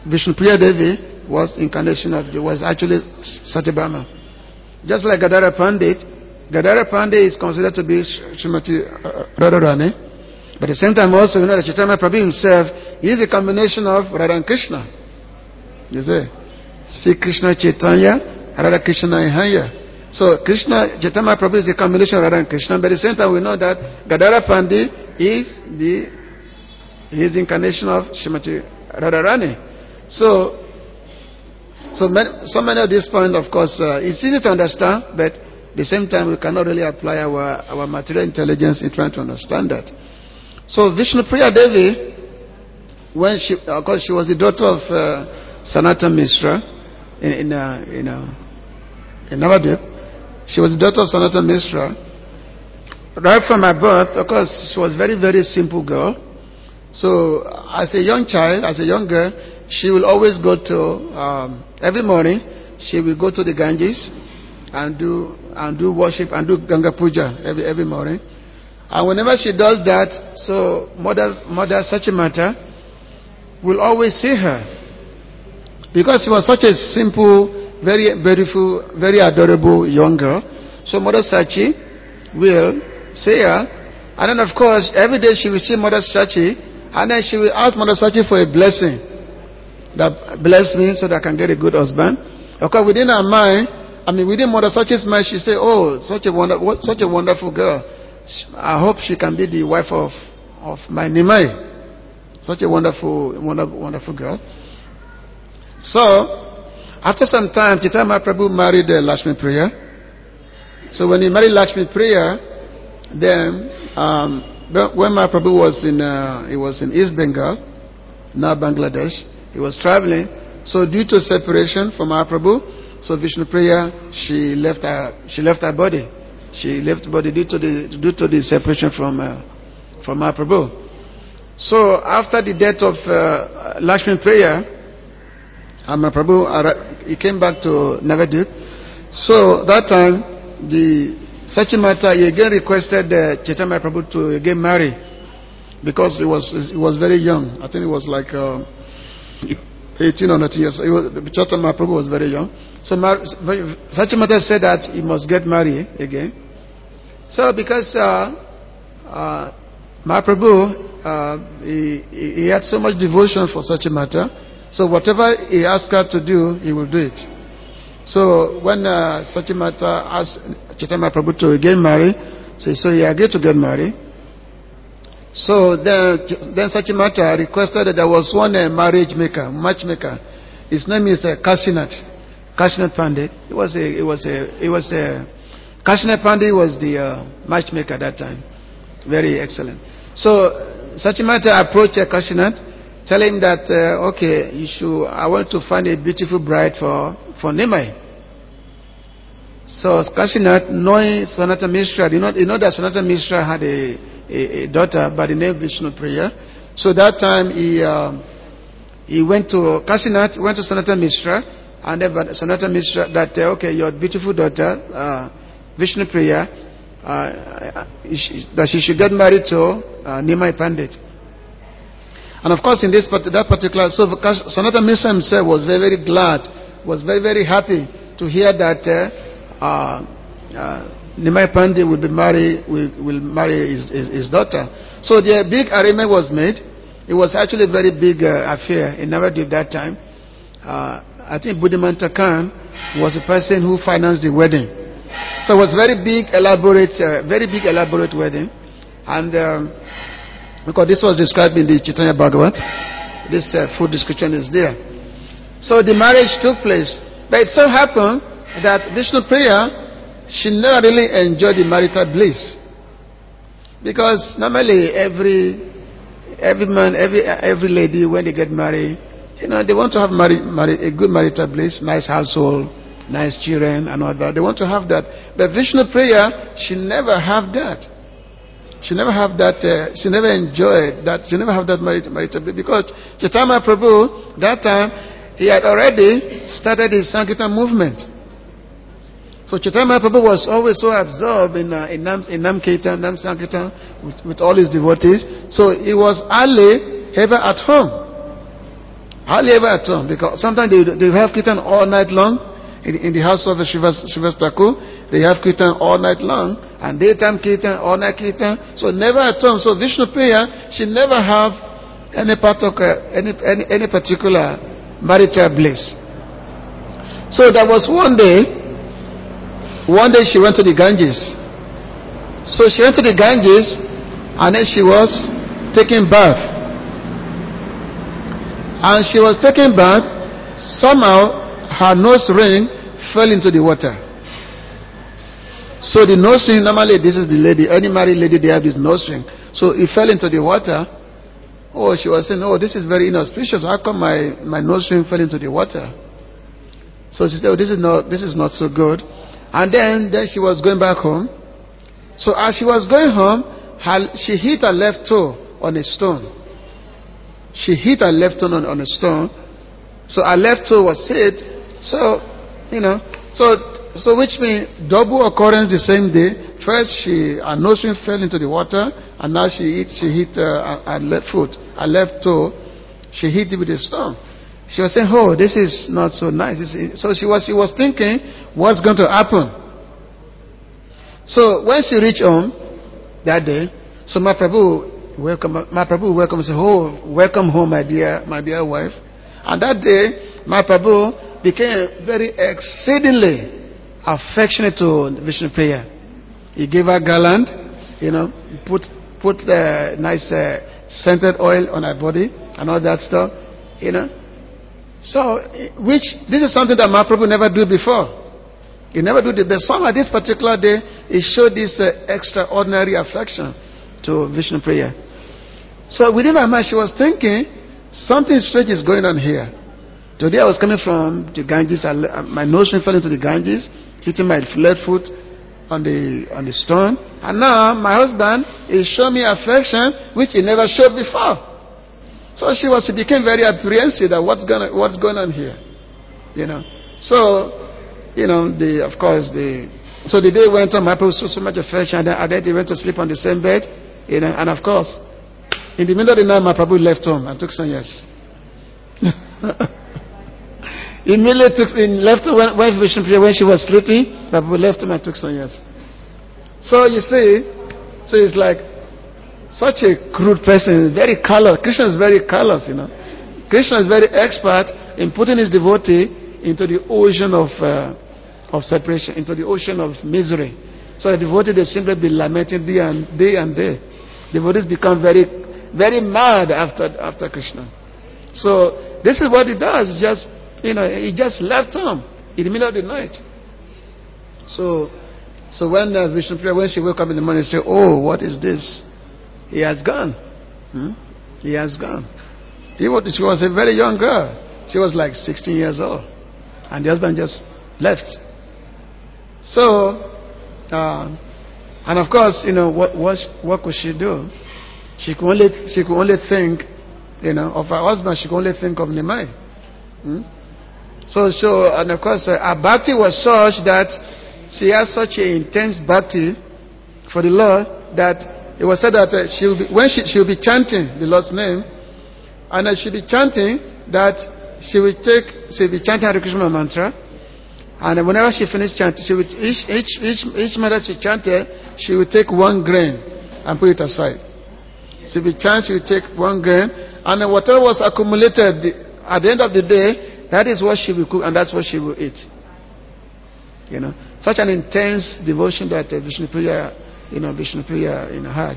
Vishnupriya Devi was incarnation of, was actually Satyabhama. Just like Gadara Pandit, Gadara Pandit is considered to be Srimati Radharani. But at the same time also, you know, that Chaitanya Prabhu himself is a combination of Radha and Krishna. You see? See Krishna Chaitanya, Radha Krishna Ihaya. So Krishna, Chaitanya Prabhu is a combination of Radha and Krishna. But at the same time we know that Gadara Pandit is the his incarnation of Srimati Radharani. So, so many, so many of these points, of course, uh, it's easy to understand, but at the same time, we cannot really apply our, our material intelligence in trying to understand that. So, Vishnupriya Devi, when she, of course, she was the daughter of uh, Sanatana Mishra in in uh, in, uh, in Navadvip. She was the daughter of Sanatana Mishra. Right from her birth, of course, she was a very, very simple girl. So, as a young child, as a young girl, she will always go to, um, every morning, she will go to the Ganges and do and do worship and do Ganga Puja every, every morning. And whenever she does that, so Mother, Mother Sachimata will always see her. Because she was such a simple, very beautiful, very adorable young girl. So Mother Sachi will see her. And then, of course, every day she will see Mother Sachi. And then she will ask Mother Sachi for a blessing. That bless me so that I can get a good husband. Of course, within her mind, I mean, within Mother Sachi's mind, she say, "Oh, such a wonder, such a wonderful girl. I hope she can be the wife of of my Nimai. Such a wonderful, wonderful, wonderful girl." So, after some time, Chaitanya Prabhu married uh, Lakshmi Priya. So when he married Lakshmi Priya, then um, when Mahaprabhu was in, uh, he was in East Bengal, now Bangladesh, he was traveling. So due to separation from Mahaprabhu, so Vishnupriya, she left her, she left her body. She left body due to the due to the separation from uh, from Mahaprabhu. So after the death of uh, Lakshmi Priya, uh, Mahaprabhu, he came back to Navadvip. So that time, the Sachimata, he again requested uh, Chaitanya Prabhu to again marry, because he was he was very young. I think it was like uh, eighteen or nineteen years. It was, Chaitanya Prabhu was very young. So Sachimata said that he must get married again. So because uh, uh, Mahaprabhu, uh, he, he had so much devotion for Sachimata, so whatever he asked her to do, he will do it. So when uh, Sachimata asked Chaitanya Prabhu to get married, so he said he agreed to get married. So then, then Sachimata requested that there was one uh, marriage maker, matchmaker. His name is uh, Kashinath, Kashinath Pandit. It was a, it was a, it was a, Kashinath Pandit was the uh, matchmaker at that time. Very excellent. So Sachimata approached uh, Kashinath, telling him that uh, okay, you should, I want to find a beautiful bride for for Nimai. So Kashinath, knowing Sanatana Mishra, you know, you know that Sanatana Mishra had a, a, a daughter by the name Vishnupriya. So that time he uh, he went to Kashinath, went to Sanatana Mishra, and then Sanatana Mishra that uh, okay, your beautiful daughter uh, Vishnupriya, uh, that she should get married to uh, Nimai Pandit. And of course, in this that particular, so Sanatana Mishra himself was very, very glad, was very, very happy to hear that uh, uh, uh, Nimai Pandit will be married, will, will marry his, his, his daughter. So the big arrangement was made. It was actually a very big uh, affair in Navadvip that time. Uh, I think Buddhimanta Khan was the person who financed the wedding. So it was very big, elaborate, uh, very big, elaborate wedding, and. Um, Because this was described in the Chaitanya Bhagavat. This uh, full description is there. So the marriage took place. But it so happened that Vishnupriya, she never really enjoyed the marital bliss. Because normally every every man, every every lady, when they get married, you know, they want to have marri- marri- a good marital bliss, nice household, nice children and all that. They want to have that. But Vishnupriya, she never have that. She never have that, uh, she never enjoyed that, she never have that marital bliss, because Chaitanya Prabhu, that time, he had already started his Sankirtan movement. So Chaitanya Prabhu was always so absorbed in, uh, in, Nam, in Nam Kirtan, Nam Sankirtan, with, with all his devotees. So he was hardly ever at home. Hardly ever at home, because sometimes they, they have kirtan all night long in, in the house of the Shivas, Shivas Thakur. They have kirtan all night long, and daytime kirtan, all night kirtan. So never at home. So Vishnu Priya, she never have any part of uh, any, any any particular marital bliss. So there was one day, one day she went to the Ganges. So she went to the Ganges, and then she was taking bath. And she was taking bath. Somehow her nose ring fell into the water. So the nose ring, normally this is the lady, any married lady, they have this nose ring. So it fell into the water. Oh, she was saying, oh, this is very inauspicious. How come my, my nose ring fell into the water? So she said, oh, this is not, this is not so good. And then, then she was going back home. So as she was going home, her, she hit her left toe on a stone. She hit her left toe on, on a stone. So her left toe was hit. So, you know, so so which means double occurrence the same day. First, she her nose ring fell into the water, and now she hit she hit uh, her, her left foot, her left toe. She hit it with a stone. She was saying, "Oh, this is not so nice." So she was she was thinking, what's going to happen? So when she reached home that day, so my Prabhu welcome, my Prabhu welcome and said, "Oh, welcome home, my dear, my dear wife." And that day, my Prabhu became very exceedingly affectionate to Vishnu Priya. He gave her garland, you know, put put the nice uh, scented oil on her body and all that stuff, you know. So, which this is something that Mahaprabhu never do before. He never do this. But somehow this particular day, he showed this uh, extraordinary affection to Vishnu Priya. So within her mind, she was thinking, something strange is going on here. Today I was coming from the Ganges. I, my nose ring fell into the Ganges, hitting my left foot on the on the stone. And now my husband is showing me affection which he never showed before. So she was, she became very apprehensive that what's going what's going on here, you know. So, you know, the of course the so the day went on. My Prabhu showed so much affection, and then, and then they went to sleep on the same bed, you know. And of course, in the middle of the night, my Prabhu left home and took sannyas. Immediately took in left when when Vishnu Priya, when she was sleeping, my Prabhu left him and took sannyas. So you see, so it's like. Such a crude person, very callous. Krishna is very callous, you know. Krishna is very expert in putting his devotee into the ocean of uh, of separation, into the ocean of misery. So the devotee, they simply be lamenting day and day and day. Devotees become very, very mad after after Krishna. So this is what he does. Just you know, he just left home in the middle of the night. So, so when uh, Vishnu Priya, when she woke up in the morning, she said, "Oh, what is this? He has gone. Hmm? He has gone." He was, she was a very young girl. She was like sixteen years old. And the husband just left. So, uh, and of course, you know, what, what, what could she do? She could only, she could only think, you know, of her husband. She could only think of Nimai. Hmm? So, so, and of course, uh, her bhakti was such that she has such an intense bhakti for the Lord that it was said that uh, she will be, when she she will be chanting the Lord's name, and uh, she'll be chanting that she will take she will be chanting Hare Krishna mantra, and uh, whenever she finished chanting, she would each each each each mantra she chanted, she will take one grain and put it aside. She will chant, she will take one grain, and uh, whatever was accumulated at the end of the day, that is what she will cook, and that's what she will eat. You know, such an intense devotion that uh, Vishnu Priya. You know, Vishnu Priya, you know, had.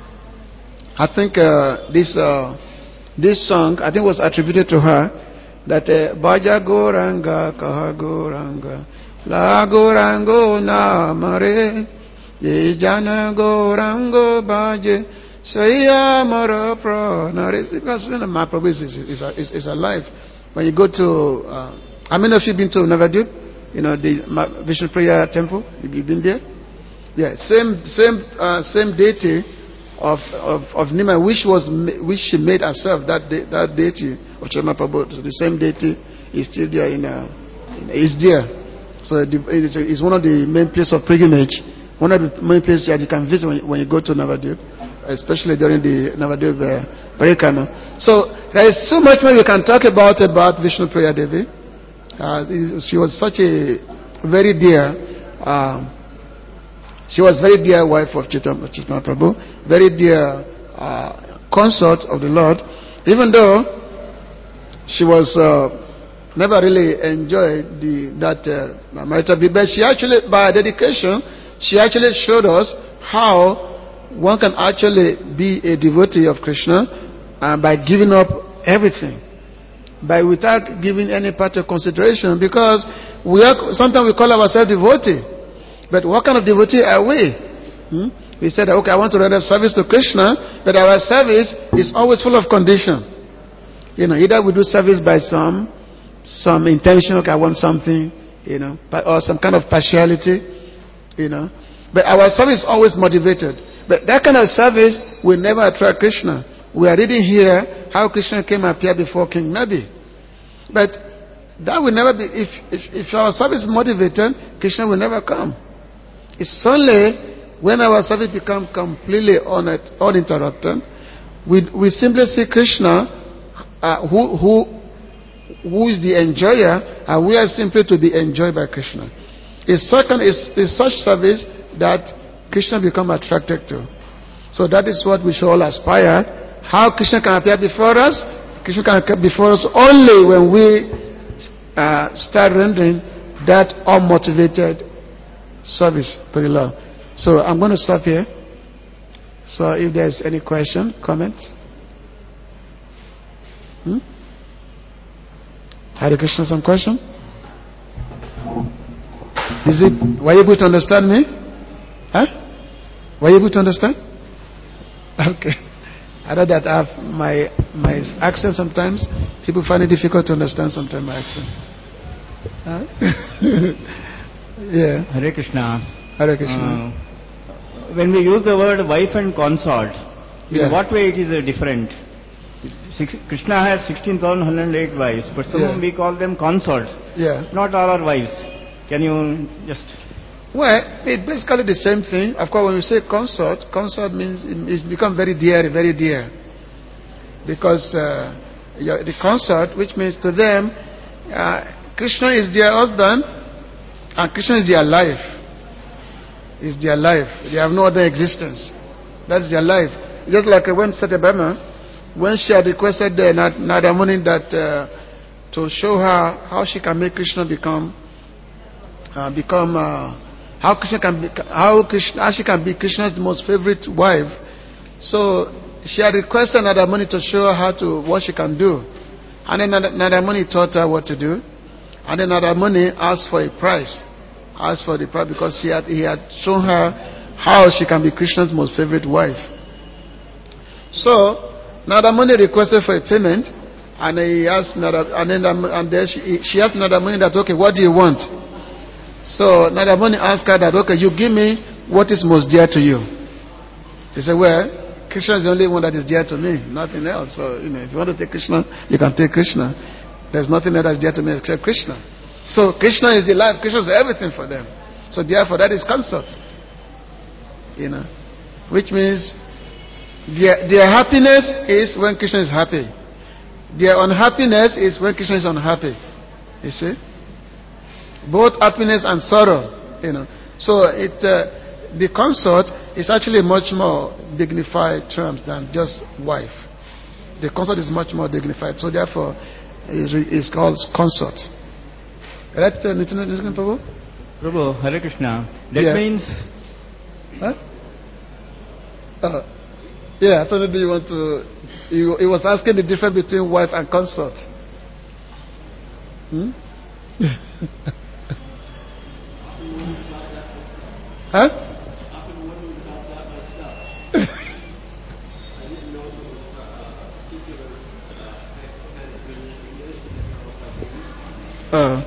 I think uh, this uh, this song, I think, was attributed to her. That Baja Goranga Kaha Goranga La Gorango Namare Ye Jana Gorango Baje Saya Mara Pranare. Because you know, my Prabhu is, is, is, is alive. When you go to, uh, how many of you been to Navadvip? You know, the Vishnu Priya temple? Have you been there? Yeah, same same uh, same deity of of, of Nimai, which was which she made herself. That de, that deity of Chaitanya Prabhu, so the same deity is still there in, uh, in is there. So it is it's one of the main places of pilgrimage. One of the main places that you can visit when you, when you go to Navadvip. especially during the Navadev uh, Parikana. So there is so much more we can talk about about Vishnu Priya Devi. Uh, she was such a very dear, uh, she was very dear wife of Chaitanya Prabhu, very dear uh, consort of the Lord, even though she was uh, never really enjoyed the, that uh, marital bliss, but she actually, by her dedication, she actually showed us how one can actually be a devotee of Krishna uh, by giving up everything, by without giving any part of consideration, because we are, sometimes we call ourselves devotee, but what kind of devotee are we? Hmm? We said, okay, I want to render service to Krishna, but our service is always full of condition. You know, either we do service by some, some intention, okay, I want something, you know, or some kind of partiality, you know. But our service is always motivated. But that kind of service will never attract Krishna. We are reading here how Krishna came and appeared before King Nabi. But that will never be, if, if, if our service is motivated, Krishna will never come. It's only when our service becomes completely uninterrupted, we, we simply see Krishna, uh, who, who, who is the enjoyer, and we are simply to be enjoyed by Krishna. It's such, it's, it's such service that Krishna become attracted to. So that is what we should all aspire. How Krishna can appear before us? Krishna can appear before us only when we uh, start rendering that unmotivated service to the Lord. So I'm going to stop here. So if there's any question, comments? Hmm? Hare Krishna, some question? Is it, were you able to understand me? Huh? Were you able to understand? Okay. I know that I have my, my accent sometimes. People find it difficult to understand sometimes my accent. Huh? Yeah. Hare Krishna. Hare Krishna. Uh, when we use the word wife and consort, yeah. in what way it is uh, different? Six, Krishna has sixteen thousand one hundred eight wives, but some yeah. we call them consorts. Yeah. Not all are wives. Can you just... Well, it's basically the same thing. Of course, when we say consort, consort means it's become very dear, very dear. Because uh, the consort, which means to them, uh, Krishna is their husband, and Krishna is their life. Is their life. They have no other existence. That's their life. Just like when Satyabhama, when she had requested uh, Narada Muni that uh, to show her how she can make Krishna become, uh, become, uh, how Krishna can be, how Krishna, how she can be Krishna's most favorite wife. So she had requested Narada Muni to show her how to what she can do, and then Narada Muni taught her what to do, and then Narada Muni asked for a price. Asked for the price because he had, he had shown her how she can be Krishna's most favorite wife. So Narada Muni requested for a payment, and he asked Narada, and then, and then she, she asked Narada Muni that, okay, what do you want? So Narada Muni asked her that, okay, you give me what is most dear to you. She said, well, Krishna is the only one that is dear to me, nothing else. So, you know, if you want to take Krishna, you can take Krishna. There's nothing else that's dear to me except Krishna. So Krishna is the life, Krishna is everything for them. So therefore that is consort. You know. Which means their, their happiness is when Krishna is happy. Their unhappiness is when Krishna is unhappy. You see? Both happiness and sorrow. You know. So it uh, the consort is actually much more dignified term than just wife. The consort is much more dignified. So therefore it is called consort. Right, uh, Nityananda Prabhu? Prabhu, Hare Krishna. That yeah. means... Huh? Uh, yeah, I thought maybe you want to... He, he was asking the difference between wife and consort. Hmm? Huh? uh.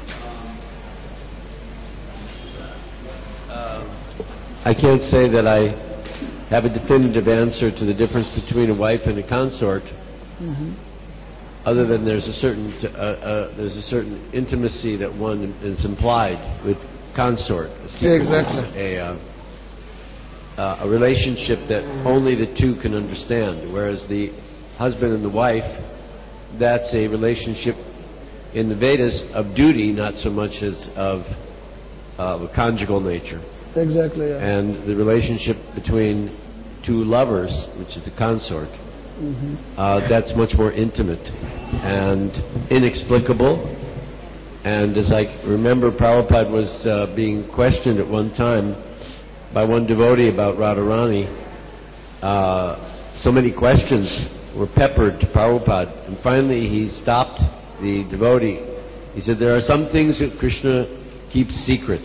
I can't say that I have a definitive answer to the difference between a wife and a consort, mm-hmm. other than there's a certain uh, uh, there's a certain intimacy that one is implied with consort. Yeah, exactly. A, uh, uh, a relationship that only the two can understand, whereas the husband and the wife, that's a relationship in the Vedas of duty, not so much as of, of a conjugal nature. Exactly. Yeah. And the relationship between two lovers, which is the consort, Mm-hmm. uh, that's much more intimate and inexplicable. And as I remember, Prabhupada was uh, being questioned at one time by one devotee about Radharani. Uh, so many questions were peppered to Prabhupada, and finally he stopped the devotee. He said, there are some things that Krishna keeps secret.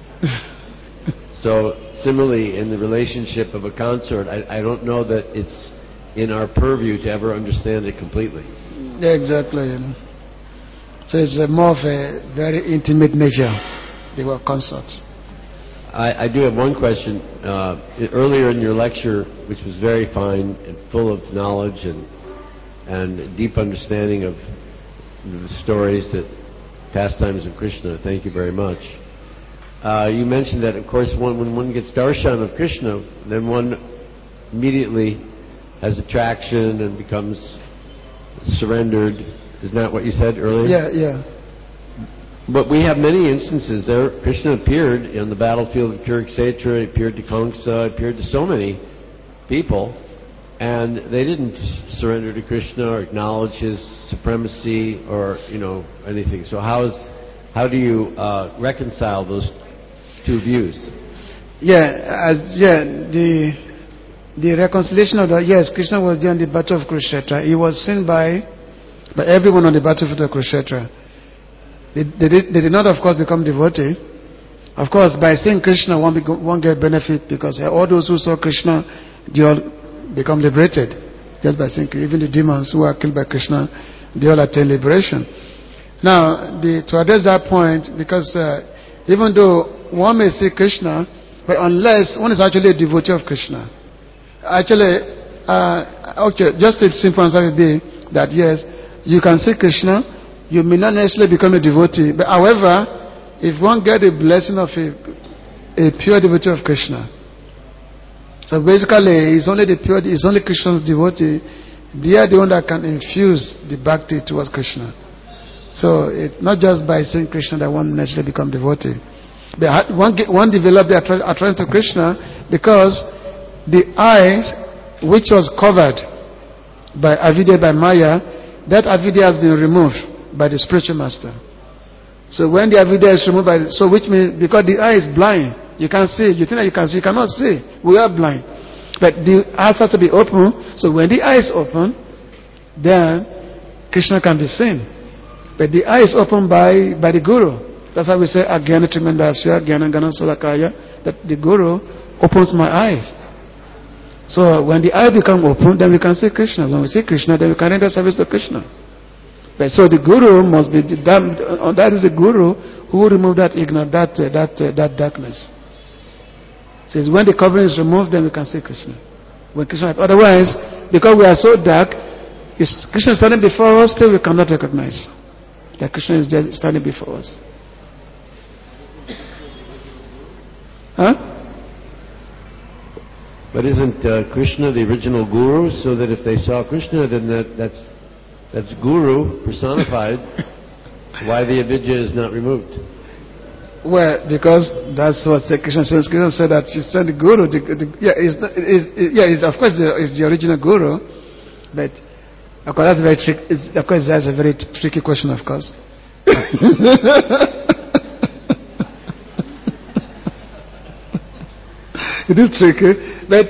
So similarly, in the relationship of a consort, I, I don't know that it's in our purview to ever understand it completely. Yeah, exactly. You know. So it's a more of a very intimate nature, the word consort. I, I do have one question. Uh, earlier in your lecture, which was very fine and full of knowledge and and deep understanding of the stories, that pastimes of Krishna, thank you very much. Uh, you mentioned that, of course, one, when one gets darshan of Krishna, then one immediately has attraction and becomes surrendered. Isn't that what you said earlier? Yeah, yeah. But we have many instances there. Krishna appeared on the battlefield of Kurukshetra, he appeared to Kamsa, appeared to so many people, and they didn't surrender to Krishna or acknowledge his supremacy or, you know, anything. So how is, how do you uh, reconcile those two views? Yeah, as, yeah, the the reconciliation of the, yes, Krishna was there on the battle of Kurukshetra. He was seen by by everyone on the battlefield of Kurukshetra. They, they, did, they did not, of course, become devotee. Of course, by seeing Krishna, one won't get benefit, because all those who saw Krishna, they all become liberated just by seeing. Even the demons who are killed by Krishna, they all attain liberation. Now, the, to address that point, because uh, even though one may see Krishna, but unless one is actually a devotee of Krishna, actually, uh, okay, just a simple answer would be that yes, you can see Krishna, you may not necessarily become a devotee, but however, if one get the blessing of a, a pure devotee of Krishna, so basically it's only the pure, it's only Krishna's devotee, they are the one that can infuse the bhakti towards Krishna. So it's not just by seeing Krishna that one necessarily become devotee, but one get, one develop the attraction to Krishna because the eyes which was covered by avidya, by Maya, that avidya has been removed by the spiritual master. So when the avidya is removed by the, so which means because the eye is blind, you can't see. You think that you can see, you cannot see. We are blind. But the eyes have to be open. So when the eye is open, then Krishna can be seen. But the eye is opened by, by the Guru. That's how we say Agyana Tremendasya, Agyana Gana Solakaya, that the Guru opens my eyes. So when the eye becomes open, then we can see Krishna. When we see Krishna, then we can render service to Krishna. But so the Guru must be, that, that is the Guru who will remove that ignorance, that, uh, that, uh, that darkness. Says when the covering is removed, then we can see Krishna. When Krishna, otherwise, because we are so dark, is Krishna standing before us, still we cannot recognize that Krishna is just standing before us. Huh? But isn't uh, Krishna the original Guru, so that if they saw Krishna, then that, that's that's Guru personified? Why the avidya is not removed? Well, because that's what Krishna says. Krishna said that she sent the Guru. The, the, yeah, it's, not, it's, yeah, it's, of course, it's the original Guru, but of course that's very trick. It's, of course, that's a very t- tricky question. Of course. It is tricky, but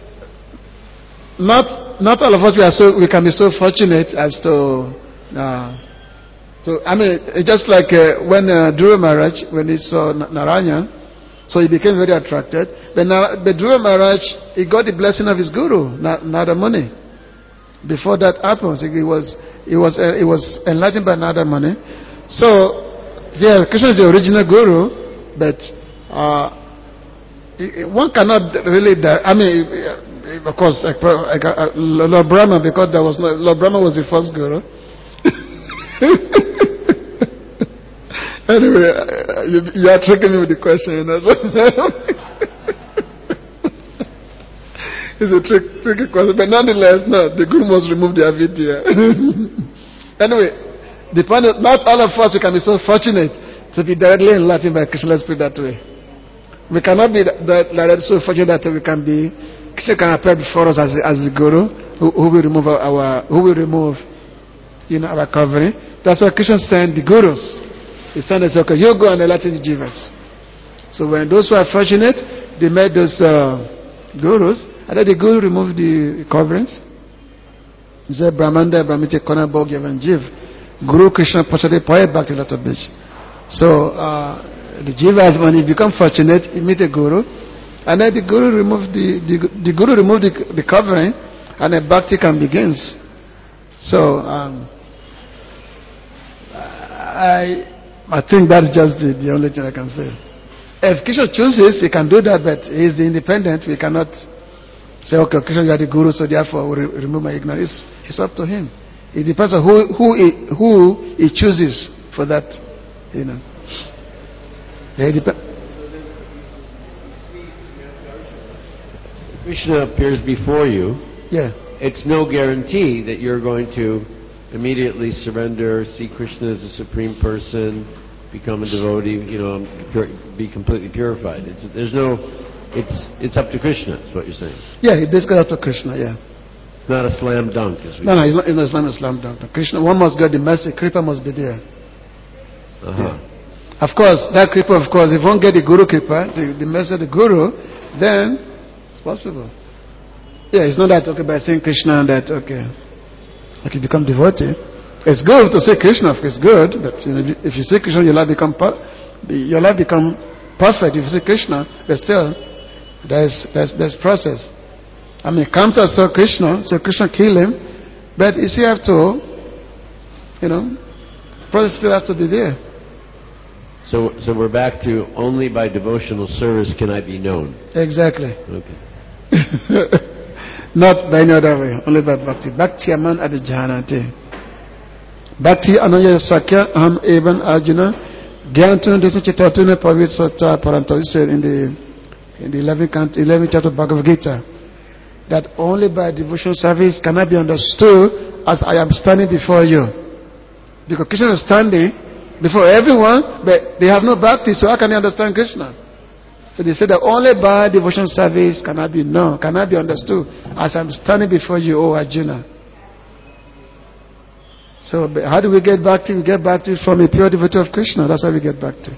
not not all of us we are so we can be so fortunate as to uh, to I mean it's just like uh, when uh, Dhruva Maharaj, when he saw Narayana, so he became very attracted. But, Nar- but Dhruva Maharaj, he got the blessing of his Guru, Narada Muni. Before that happens, he was he was uh, he was enlightened by Narada Muni. So yeah, Krishna is the original Guru, but. Uh, One cannot really, I mean, of course, like, like, uh, Lord Brahma, because there was no, Lord Brahma was the first Guru. Anyway, you, you are tricking me with the question, you know. So It's a trick, tricky question. But nonetheless, no, the Guru must remove the avidya. Anyway, the point is, not all of us we can be so fortunate to be directly enlightened by Krishna. Let's put it that way. We cannot be that, that, that so fortunate that we can be, Krishna can appear before us as, as the Guru who, who will remove our, our, who will remove, you know, our covering. That's why Krishna sent the Gurus. He sent us, okay, you go and enlighten the Jivas. So when those who are fortunate, they met those uh, Gurus, and then the Guru removed the coverings. He said, Brahmanda, Brahmite, Kona, Bog, Yavan, Jiv. Guru Krishna Pachade Paya Bhakti Lata Beach. So, uh, the Jivas, when he become fortunate, he meet a Guru, and then the Guru removed the, the, the Guru removed the, the covering, and then Bhakti can begins. So, um, I, I think that's just the, the only thing I can say. If Krishna chooses, he can do that, but he is the independent. We cannot say, okay, Krishna, you are the Guru, so therefore we re- remove my ignorance. It's, it's up to him. It depends on who who he, who he chooses for that, you know. Yeah, it depends. Krishna appears before you. Yeah. It's no guarantee that you're going to immediately surrender, see Krishna as a supreme person, become a devotee, you know, pure, be completely purified. It's, there's no, it's it's up to Krishna, is what you're saying. Yeah, it basically up to Krishna, yeah. It's not a slam dunk, as we No, no, it's not, it's not a slam dunk. Krishna, one must get the mercy, Kripa must be there. Uh-huh. Yeah. Of course, that Kripa, of course, if one get the Guru Kripa, the, the mercy of the Guru, then it's possible. Yeah, it's not that, okay, by saying Krishna that, okay, like you become devotee. It's good to say Krishna, it's good, but you know, if you say Krishna, your life become per- your life become perfect. If you say Krishna, but still, there's there's there's process. I mean, Kamsa saw Krishna, so Krishna killed him, but you still have to, you know, process still has to be there. So, so we're back to only by devotional service can I be known. Exactly. Okay. Not by any other way, only by bhakti. Bhakti aman abhijanate. Bhakti ananya sakya aham evan arjuna gyantun desa chitatuna pavit sacha paranta. Said in the in the eleventh eleventh chapter of Bhagavad Gita that only by devotional service can I be understood as I am standing before you. Because Krishna is standing before everyone, but they have no bhakti, so how can they understand Krishna? So they said that only by devotional service can I be known, can I be understood as I'm standing before you, O Arjuna. So how do we get bhakti? We get bhakti from a pure devotee of Krishna. That's how we get bhakti.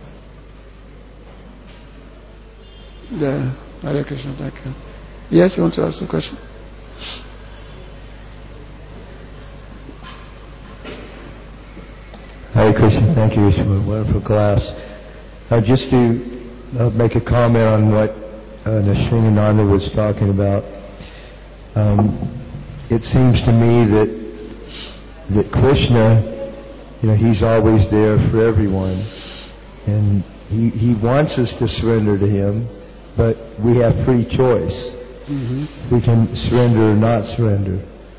Yeah. Hare Krishna, thank you. Yes, you want to ask a question? Hare Krishna, thank you for a wonderful class. Uh, just to uh, make a comment on what uh, Nrsimhananda was talking about, um, it seems to me that that Krishna, you know, He's always there for everyone, and He He wants us to surrender to Him, but we have free choice. Mm-hmm. We can surrender or not surrender.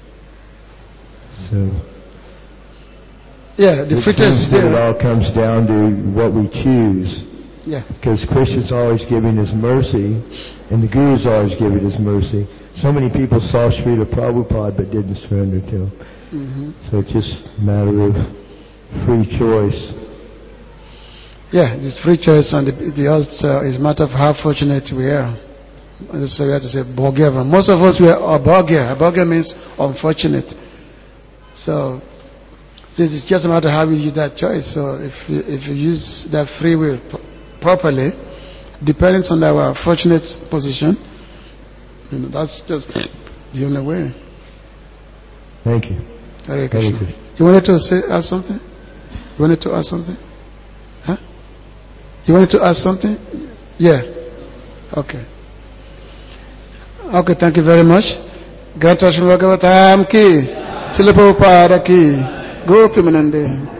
So. Yeah, the free choice is there. It all comes down to what we choose. Yeah. Because Krishna's always giving His mercy, and the Guru's always giving His mercy. So many people saw Srila Prabhupada but didn't surrender to Him. Mm-hmm. So it's just a matter of free choice. Yeah, it's free choice, and the, the also is a matter of how fortunate we are. So we have to say Bhogyava. Most of us we are Abhagya. Abhagya means unfortunate. So this is just a matter of how we use that choice. So if you, if you use that free will p- properly, depending on our fortunate position, you know, that's just the only way. Thank you. Hare Krishna. You wanted to say ask something? You wanted to ask something? Huh? You wanted to ask something? Yeah. Okay. Okay, thank you very much. Gata Shri Bhagavatam ki, Srila Prabhupada ki, Gopi Manande.